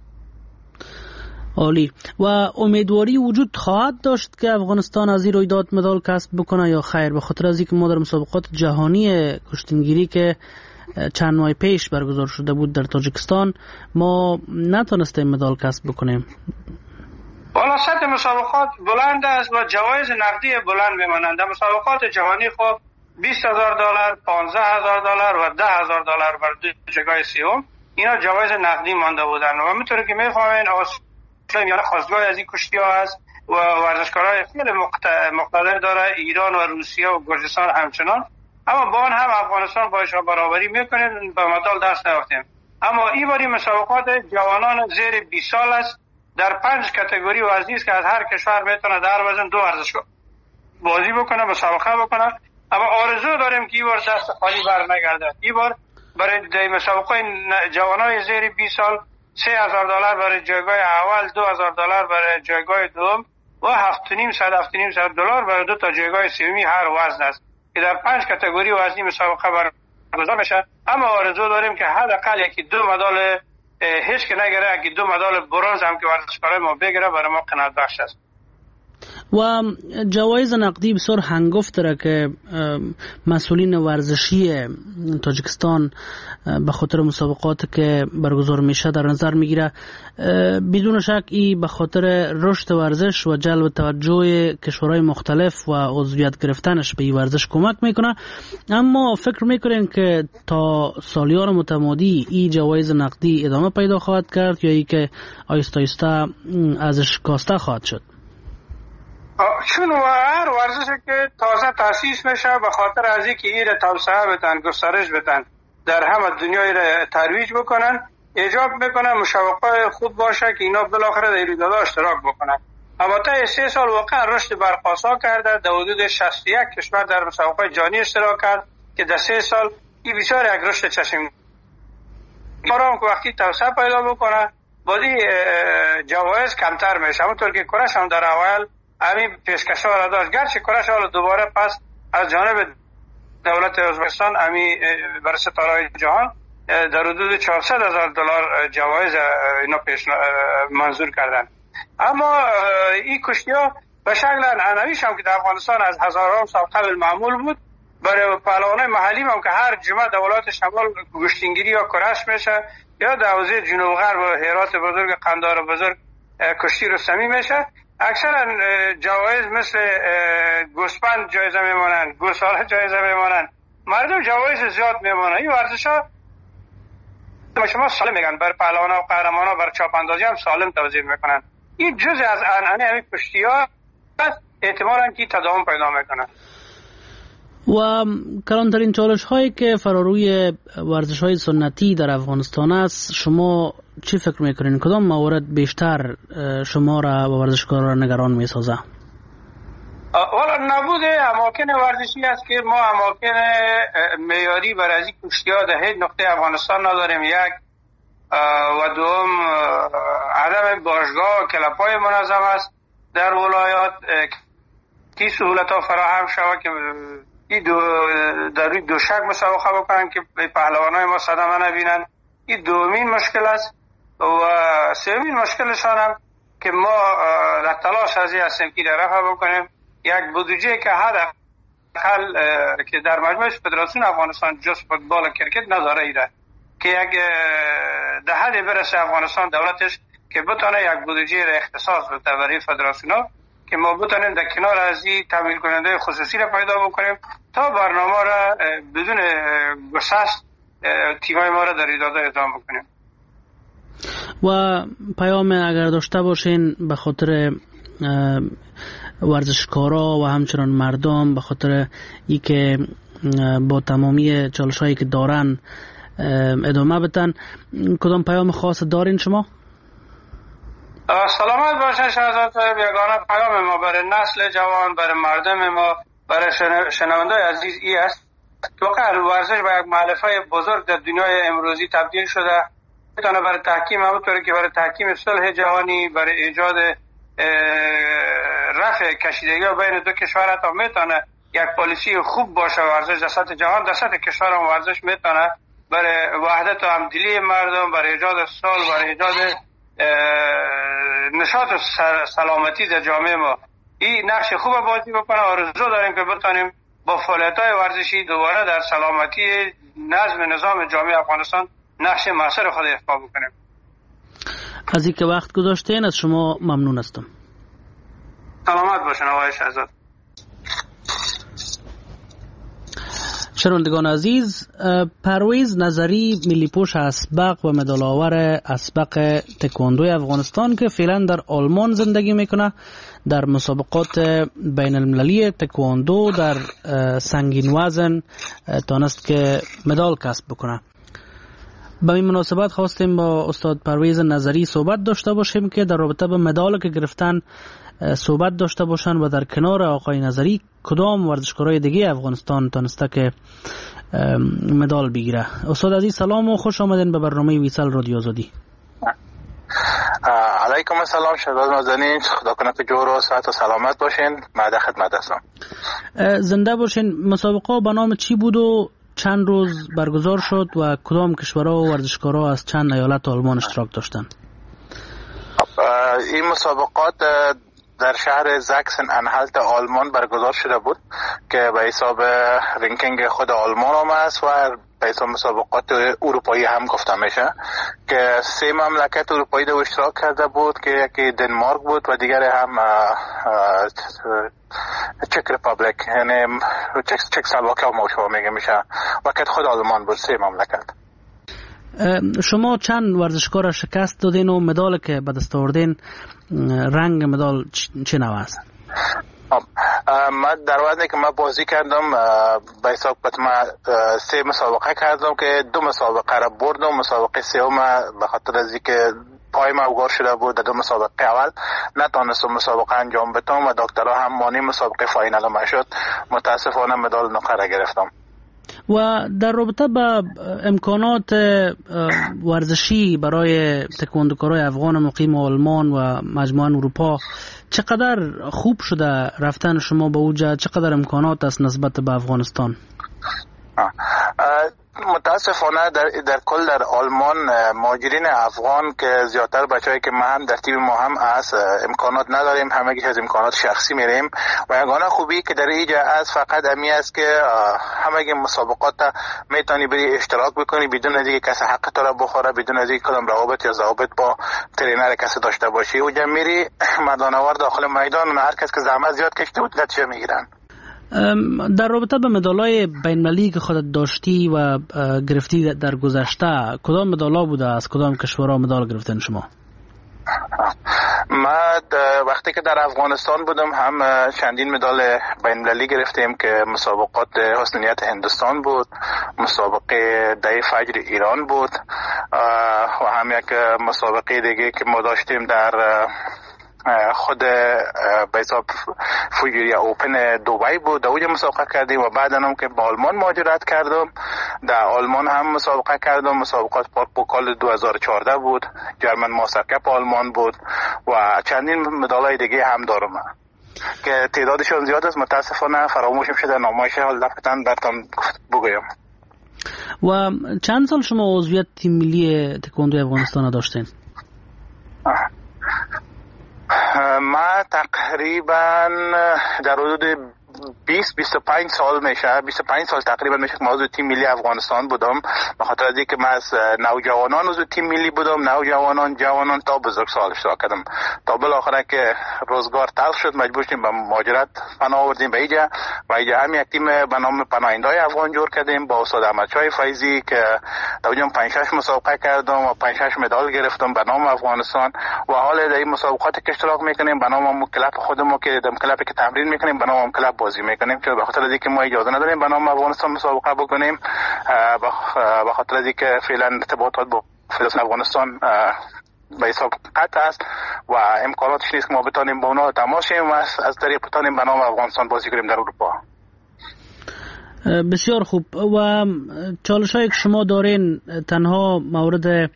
[SPEAKER 4] عالی. و امیدواری وجود خواهد داشت که افغانستان از این رویداد مدال کسب بکنه یا خیر؟ به خاطر از اینکه ما در مسابقات جهانی گوشتنگیری که چند ماه پیش برگزار شده بود در تاجیکستان ما نتونستیم مدال کسب بکنیم.
[SPEAKER 7] والا سطح مسابقات بلند است و جوایز نقدی بلند میمانند. در مسابقات جهانی خب بیست هزار دلار، پانزده هزار دلار و ده هزار دلار بر دو جایگاه سوم اینا جوایز نقدی مانده بودند. و همونطوری که میفهمین آسیا میان خواستگاه از این کشتی ها است و ورزشکارای خیلی مقتدر داره، ایران و روسیه و گرجستان همچنان. اما با آن هم افغانستان با ایشان برابری میکنه، به مدال دست نیافتیم. اما این باری مسابقات جوانان زیر بیست سال است. در پنج کاتگوری وزنی است که از هر کشور میتونه در وزن دو ورزشکار بازی بکنه، مسابقه بکنه. اما آرزو داریم که این بار دست خالی بر نگرده. این بار برای مسابقه جوانای زیر بیست سال سه هزار دلار برای جایگاه اول، دو هزار دلار برای جایگاه دوم و هفت و نیم صد هفت و نیم صد دلار برای دو تا جایگاه سومی هر وزن است که در پنج کاتگوری وزنی مسابقه برگزار میشه. اما آرزو داریم که حداقل یکی دو مدال هیچ که نگره، اگه دو مدال برنز هم که ورزشکارای ما بگیره برای ما قناعت بخش است.
[SPEAKER 4] و جوایز نقدی بسیار هنگفت داره که مسئولین ورزشی تاجیکستان به خاطر مسابقات که برگزار میشه در نظر میگیره. بدون شک ای به خاطر رشد ورزش و جلب توجه کشورهای مختلف و عضویت گرفتنش به این ورزش کمک میکنه. اما فکر میکنین که تا سالیان متمادی این جوایز نقدی ادامه پیدا خواهد کرد یا ای که آیسته آیسته ازش کاسته خواهد شد؟
[SPEAKER 7] چون هر ورزشی که تازه تاسیس میشه به خاطر از اینکه این را توسعه بدن، گسترش بدن، در همه دنیای را ترویج بکنن، ایجاب میکنن مسابقات خوب باشه که اینا بالاخره در رویداد اشتراک بکنن. اما تا سه سال واقعا رشد برقاسا کرده. در حدود شصت و یک کشور در مسابقات جهانی اشتراک کرد که در سه سال این بسیار یک رشد چشم کارام که وقتی توسعه پیدا بکنه بازی جوایز کمتر میشه. همونطور که کرش هم در اول همین پیشکش‌ها را داشت، گرچه کرش حالا دوباره پس از جانب دولت ازبکستان همین برای ستاره‌های جهان در حدود چهارصد هزار دلار جوایز اینا پیش منظور کردن. اما این کشتی‌ها به شکل عنعنویش هم که در افغانستان از هزاران سال قبل معمول بود، برای پهلوانای محلی هم که هر جمعه در ولایت شمال گوشتنگیری یا کرش میشه یا در حوزه جنوب غرب و هرات بزرگ، قندهار بزرگ کشتی رستمی میشه. اکثرا جوایز مثل گوسفند جایزه میمانند، گوساله جایزه میمانند، مردم جوایز زیاد میمانند. این ورزش ها شما سالم میگن، بر پهلوانا و قهرمانا بر چاپ اندازی هم سالم توزیع میکنن. این جزء از عنعنه همین کشتی ها احتمالاً که تداوم پیدا میکنن.
[SPEAKER 4] و و کلانترین چالش هایی که فراروی ورزش های سنتی در افغانستان است، شما چی فکر میکنین؟ کدام موارد بیشتر شما را و ورزشکاران را نگران میسازه؟
[SPEAKER 7] والا نبود اماکن ورزشی است که ما اماکن معیاری برای از این کشتی‌ها در هیچ نقطه افغانستان نداریم، یک و دوم عدم باشگاه کلب‌های منظم است در ولایات که سهولت‌ها فراهم شود که این دو در روی دوشک مسابقه بکنن که پهلوانای ما صدمه نبینن. این دومین مشکل است. و سومین مشکلشان هم که ما در تلاش از این هستیم که در رفع بکنیم یک بودجه که حداقل که در مجموع فدراسیون افغانستان جز فوتبال و کرکت نداره ایره که یک ده حدی برسه افغانستان دولتش که بتونه یک بودجه را اختصاص بده برای فدراسیون ها که ما بتونیم در کنار از این تامین کننده خصوصی را پیدا بکنیم تا برنامه را بدون گسست تیمای ما را در ایداده ادامه بکنیم.
[SPEAKER 4] و پیام اگر داشته باشین به خاطر ورزشکارا و همچنان مردم به خاطر ای که با تمامی چالش هایی که دارن ادامه بدن، کدام پیام خاص دارین شما؟
[SPEAKER 7] سلامت باشن شهزاد صاحب. یگانه پیام ما برای نسل جوان، برای مردم ما، برای شنوندای عزیز ای است واقعا ورزش به یک مؤلفه بزرگ در دنیای امروزی تبدیل شده. میتونه برای تحکیم همونطوری که برای تحکیم صلح جهانی، برای ایجاد رفع کشیدگی بین دو کشور تا میتونه یک پالیسی خوب باشه ورزش در سطح جهان، در سطح کشور هم ورزش میتونه برای وحدت و همدلی مردم، برای ایجاد صلح، برای ایجاد نشاط و سلامتی در جامعه ما این نقش خوب بازی بکنه. آرزو داریم که بتونیم با فعالیت‌های ورزشی دوباره در سلامتی نظم نظام جامعه افغانستان نقش موثر خود ایفا بکنیم.
[SPEAKER 4] از اینکه وقت گذاشتین از شما ممنون هستم.
[SPEAKER 7] سلامت باشین آقای شهزاد.
[SPEAKER 4] شنوندگان عزیز، پرویز نظری ملی پوش اسبق و مدال آور اسبق تکواندوی افغانستان که فعلا در آلمان زندگی میکنه در مسابقات بین المللی تکواندو در سنگین وزن تانست که مدال کسب بکنه. به این مناسبت خواستیم با استاد پرویز نظری صحبت داشته باشیم که در رابطه به مدال که گرفتن صحبت داشته باشن و در کنار آقای نظری کدام ورزشکارای دیگه افغانستان تانسته که مدال بگیره. استاد عزیز سلام و خوش آمدین به برنامه ویسال رادیو آزادی.
[SPEAKER 10] علیکم السلام شهزاد نازنین، خدا کنه که جور و صحت و سلامت باشین. مده خدمت هستم.
[SPEAKER 4] زنده باشین. مسابقه به نام چی بود و چند روز برگزار شد و کدام کشورها و ورزشکارا از چند ایالت آلمان اشتراک داشتن؟
[SPEAKER 10] این مسابقات در شهر زاکسن انهالت آلمان برگزار شده بود که به حساب رنکینگ خود آلمان هم است و به حساب مسابقات اروپایی هم گفته میشه که سه مملکت اروپایی در اشتراک کرده بود که یکی دنمارک بود و دیگر هم چک ریپابلیک، یعنی چک چک سلواکیا موشو میگه میشه و که خود آلمان بود. سه مملکت.
[SPEAKER 4] شما چند ورزشکار شکست دادین و مدال که به دست آوردین رنگ مدال چه نوع است؟
[SPEAKER 10] من در وزنی که من بازی کردم به حساب من سه مسابقه کردم که دو مسابقه را بردم. مسابقه سوم به خاطر از اینکه پایم اوگار شده بود در دو مسابقه اول نتونستم مسابقه انجام بدم و دکترها هم مانی مسابقه فاینال ما شد. متاسفانه مدال نقره را گرفتم.
[SPEAKER 4] و در رابطه با امکانات ورزشی برای تکواندوکارای افغان مقیم آلمان و مجموعه اروپا چقدر خوب شده رفتن شما به اوجه؟ چقدر امکانات است نسبت به افغانستان؟
[SPEAKER 10] متاسفانه در در کل در آلمان مهاجرین افغان که زیادتر بچه‌ای که ما هم در تیم ما هم از امکانات نداریم، همه از امکانات شخصی میریم و یگانه خوبی که در اینجا از فقط امی است که همه مسابقات میتونی بری اشتراک بکنی بدون از اینکه کسی حق تو را بخوره، بدون از اینکه کدام روابط یا ضوابط با ترینر کسی داشته باشی. اونجا میری مردانوار داخل میدان و هر کس که زحمت زیاد کشیده بود نتیجه میگیرن.
[SPEAKER 4] در رابطه به مدالای بین‌المللی که خودت داشتی و گرفتی در گذشته کدام مدالا بوده؟ از کدام کشورها مدال گرفتن شما؟
[SPEAKER 10] ما وقتی که در افغانستان بودم هم چندین مدال بین‌المللی گرفتیم که مسابقات حسنیت هندوستان بود، مسابقه دای فجر ایران بود و هم یک مسابقه دیگه که ما داشتیم در خود به حساب فوجیریا اوپن دبی بود، در اونجا مسابقه کردیم و بعد هم که با آلمان مهاجرت کردم در آلمان هم مسابقه کردم. مسابقات پارک پوکال دو هزار و چهارده بود، جرمن ماستر کپ آلمان بود و چندین مدالای دیگه هم دارم که تعدادشون زیاد است، متاسفانه فراموشم شده نمایش حال لفتن براتون بگویم.
[SPEAKER 4] و چند سال شما عضویت تیم ملی تکواندو افغانستان داشتین؟
[SPEAKER 10] ما تقریبا در حدود بیست بیست و پنج سال میشه، بیست و پنج سال تقریبا میشه که ما عضو تیم ملی افغانستان بودم، به خاطر از اینکه من از نوجوانان عضو تیم ملی بودم، نوجوانان جوانان تا بزرگسال اشتراک کردم تا بالاخره که روزگار تلخ شد مجبور شدیم به مهاجرت پناه آوردیم به اینجا و اینجا هم یک تیم به نام پناهنده‌های افغان جور کردیم با استاد احمدشاه فیضی که در اونجا پنج شش مسابقه کردم و پنج شش مدال گرفتم به نام افغانستان و حال در این مسابقات که اشتراک میکنیم به نام کلاب خودمون که در کلابی که تمرین میکنیم به نام کلاب بازی میکنیم که به خاطر از اینکه ما اجازه نداریم به نام افغانستان مسابقه بکنیم، به خاطر از اینکه فعلا ارتباطات با فدراسیون افغانستان به حساب قطع است و امکاناتش نیست که ما بتونیم با اونها تماس شیم و از طریق بتونیم به نام افغانستان بازی کنیم در اروپا.
[SPEAKER 4] بسیار خوب. و چالش‌هایی که شما دارین تنها مورد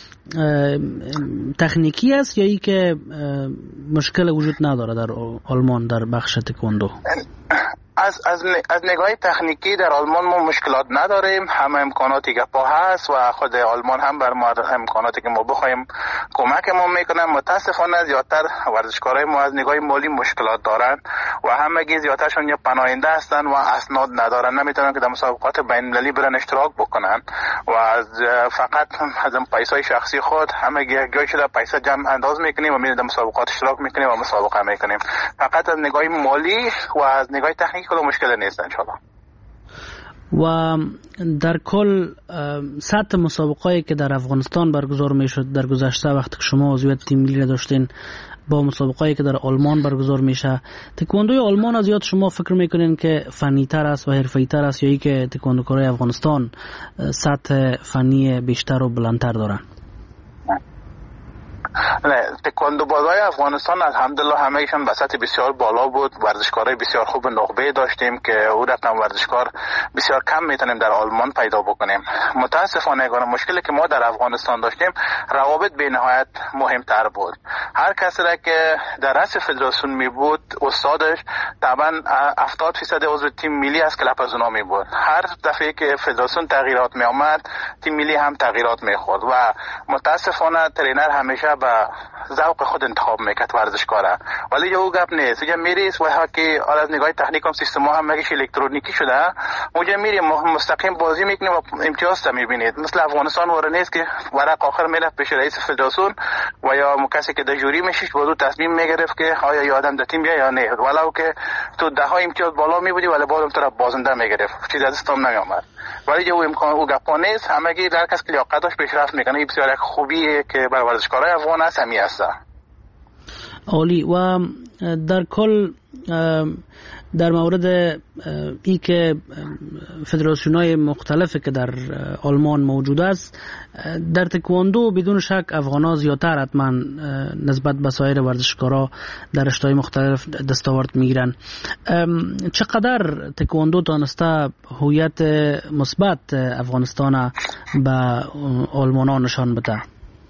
[SPEAKER 4] تکنیکی است یا ای که مشکل وجود نداره در آلمان در بخش تکواندو؟
[SPEAKER 10] از از از نگاه تکنیکی در آلمان ما مشکلات نداریم، همه امکاناتی که پا هست و خود آلمان هم بر ما امکاناتی که ما بخوایم کمک ما میکنن. متاسفانه زیادتر ورزشکارای ما از نگاه مالی مشکلات دارن و همگی زیادترشون یا پناهنده هستن و اسناد ندارن، نمیتونن که در مسابقات بین‌المللی برن اشتراک بکنن و از فقط از پیسای شخصی خود همگی جای شده پیسه جمع انداز میکنیم و میریم در مسابقات اشتراک میکنیم و مسابقه میکنیم. فقط از نگاه مالی و از نگاه تکنیکی کدام مشکل نیست انشالله.
[SPEAKER 4] و در کل سطح مسابقه‌ای که در افغانستان برگزار میشد در گذشته وقتی که شما عضویت تیم ملی داشتین با مسابقه‌ای که در آلمان برگزار میشه، تکواندوی آلمان از یاد شما فکر میکنین که فنی‌تر است و حرفه‌ای‌تر است یا ای که تکواندوکارای افغانستان سطح فنی بیشتر و بلندتر دارن؟
[SPEAKER 10] نه، تکواندو بازای افغانستان الحمدلله همه ایشان به سطح بسیار بالا بود. ورزشکارای بسیار خوب نخبه داشتیم که او رقم ورزشکار بسیار کم میتونیم در آلمان پیدا بکنیم. متاسفانه یگانه مشکلی که ما در افغانستان داشتیم روابط به نهایت مهمتر بود. هر کسی را که در رأس فدراسیون می بود استادش طبعا هفتاد درصد عضو تیم ملی از کلاب از اونا می بود. هر دفعه که فدراسیون تغییرات می آمد تیم ملی هم تغییرات می خورد و متاسفانه ترینر همیشه به ذوق خود انتخاب میکرد ورزشکاره، ولی یه گپ نیست. اونجا میری و که از نگاه تکنیک هم سیستم ها هم مگیش الکترونیکی شده، اونجا میری مستقیم بازی میکنیم و امتیاز تا میبینید. مثل افغانستان وره نیست که ورق آخر میرفت پیش رئیس فدراسیون و یا کسی که در جوری میشید بازو تصمیم میگرفت که آیا یه آدم در تیم بیا یا نه، ولو که تو ده ها امتیاز بالا میبودی ولی بازم تو را بازنده میگرفت، چیز از استام نمیامد. ولی جو امکان او گپا نیست، همگی در کس که لیاقتش پیشرفت میکنه. این بسیار یک خوبیه که برای ورزشکارای افغان هست همی هست.
[SPEAKER 4] عالی. و در کل در مورد ای که فدراسیون‌های مختلفی که در آلمان موجود است، در تکواندو بدون شک افغان‌ها زیادتر حتما نسبت به سایر ورزشکارا در رشته‌های مختلف دستاورد میگیرن. چقدر تکواندو تانسته هویت مثبت افغانستان به آلمان‌ها نشان بده؟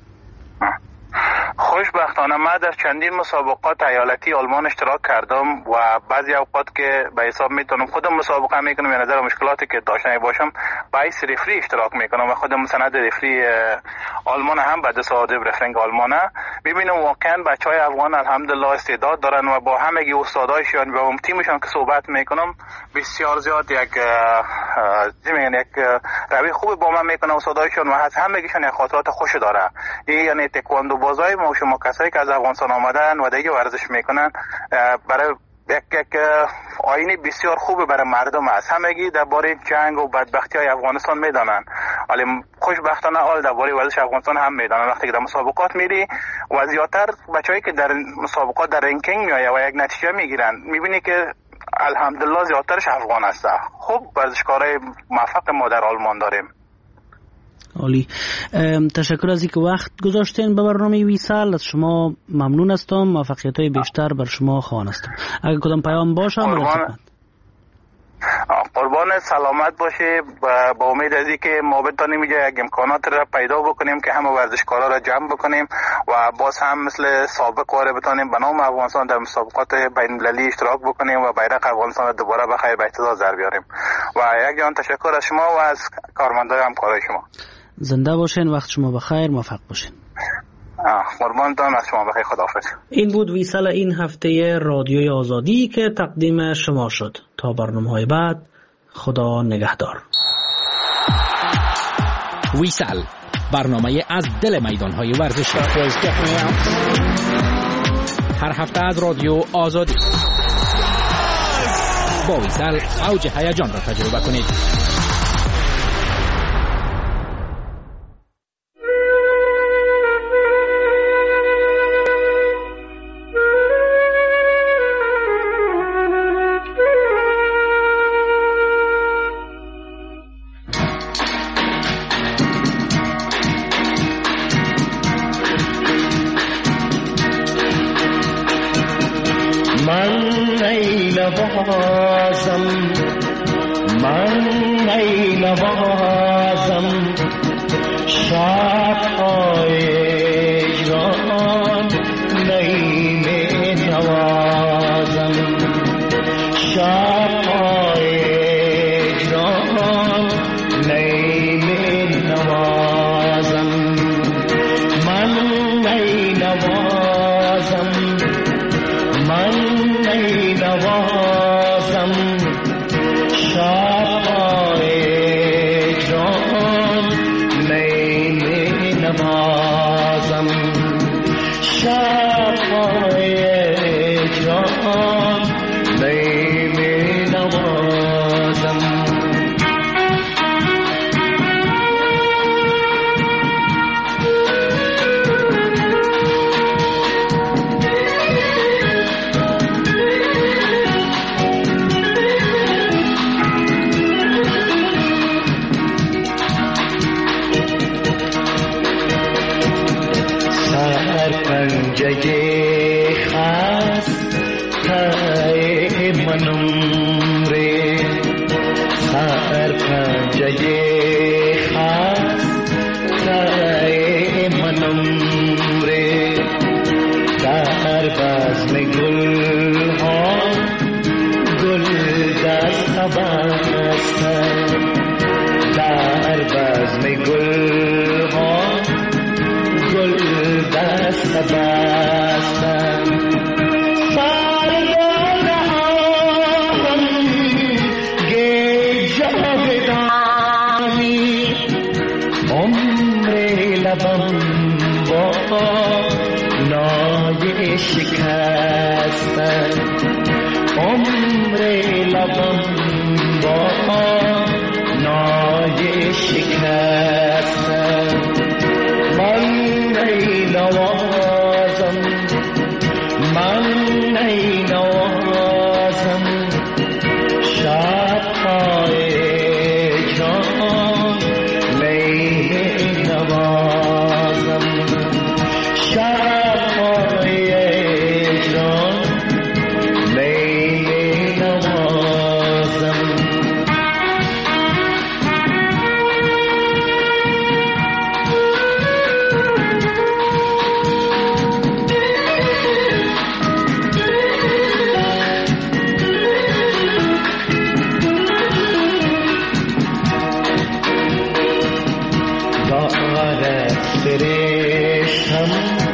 [SPEAKER 10] خوشبختانه من در چندین مسابقات ایالتی آلمان اشتراک کردم و بعضی اوقات که به حساب میتونم خودم مسابقه میکنم یا نظر مشکلاتی که داشتنی باشم باعث رفری اشتراک میکنم و خودم سند رفری آلمان هم به دست آده رفرنگ آلمانه ببینم واقعا بچهای افغان الحمدلله استعداد دارن و با همگی استادایشون و تیمشون که صحبت میکنم بسیار زیاد یک میگن یک روی خوب با من میکنه استادایشون و از همگیشون یک خاطرات خوش داره. این یعنی تکواندو بازای ما شما کسایی که از افغانستان آمدن و دیگه ورزش میکنن برای یک یک آینه بسیار خوبه برای مردم است. همگی درباره جنگ و بدبختی های افغانستان میدانن ولی خوشبختانه حال درباره ورزش افغانستان هم میدانن. وقتی که در مسابقات میری و زیاتر بچه‌ای که در مسابقات در رنکینگ میآیه و یک نتیجه میگیرن، میبینی که الحمدلله زیاترش افغان هستن. خب ورزشکارای موفق ما در آلمان داریم.
[SPEAKER 4] عالی، تشکر از اینکه وقت گذاشتین به برنامه ویسال. از شما ممنون هستم، موفقیت‌های بیشتر بر شما خواهانستم. اگر کدام پیام باشه
[SPEAKER 10] قربان قربان سلامت باشه. با امید از اینکه ما بتونیم یک امکانات را پیدا بکنیم که همه ورزشکارا را جمع بکنیم و باز هم مثل سابق واره بتونیم به نام افغانستان در مسابقات بین‌المللی اشتراک بکنیم و بیرق افغانستان را دوباره به خیر به اهتزاز در بیاریم. و یک جان تشکر از شما و از کارمندای همکارای شما.
[SPEAKER 4] زنده باشین، وقت شما بخیر، موفق باشین.
[SPEAKER 10] قربانتان، از شما بخیر، خداحافظ.
[SPEAKER 4] این بود ویسال این هفته رادیوی آزادی که تقدیم شما شد. تا برنامه‌های بعد، خدا نگهدار.
[SPEAKER 2] ویسال، برنامه از دل میدان‌های ورزشی. هر هفته از رادیو آزادی. با ویسال اوج هیجان را تجربه کنید.
[SPEAKER 11] نوازم من ای نوازم شب‌های جان نی می نوازم شب‌های جان نی می نوازم من ای نوازم من ای نوازم شب‌های جان نی می نوازم شب‌های جان نی می نوازم پنجه خسته منم ره سر پنجه خسته منم ره در بزم گل ها گل دست بستن در بزم گل ها گل دست بستن فرمان آهم گی جاودانی عمر لبم با نای شکستن عمر لبم با نای شکستن من ای نوازم من ای نوازم شب‌های جان نی نوازم شب‌های جان نی نوازم فرشتم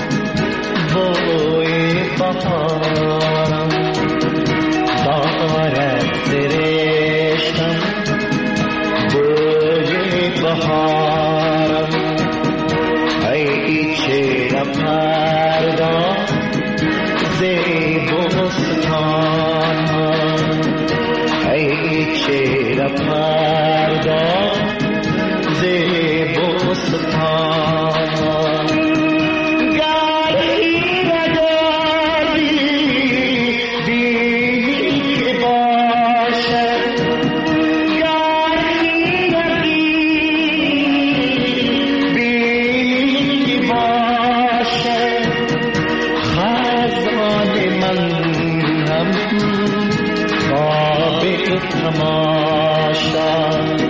[SPEAKER 11] بوی بهارم دارد فرشتم بوی بهارم ای چهره پرداز زیبستان ای چهره پرداز زیبستان تماشا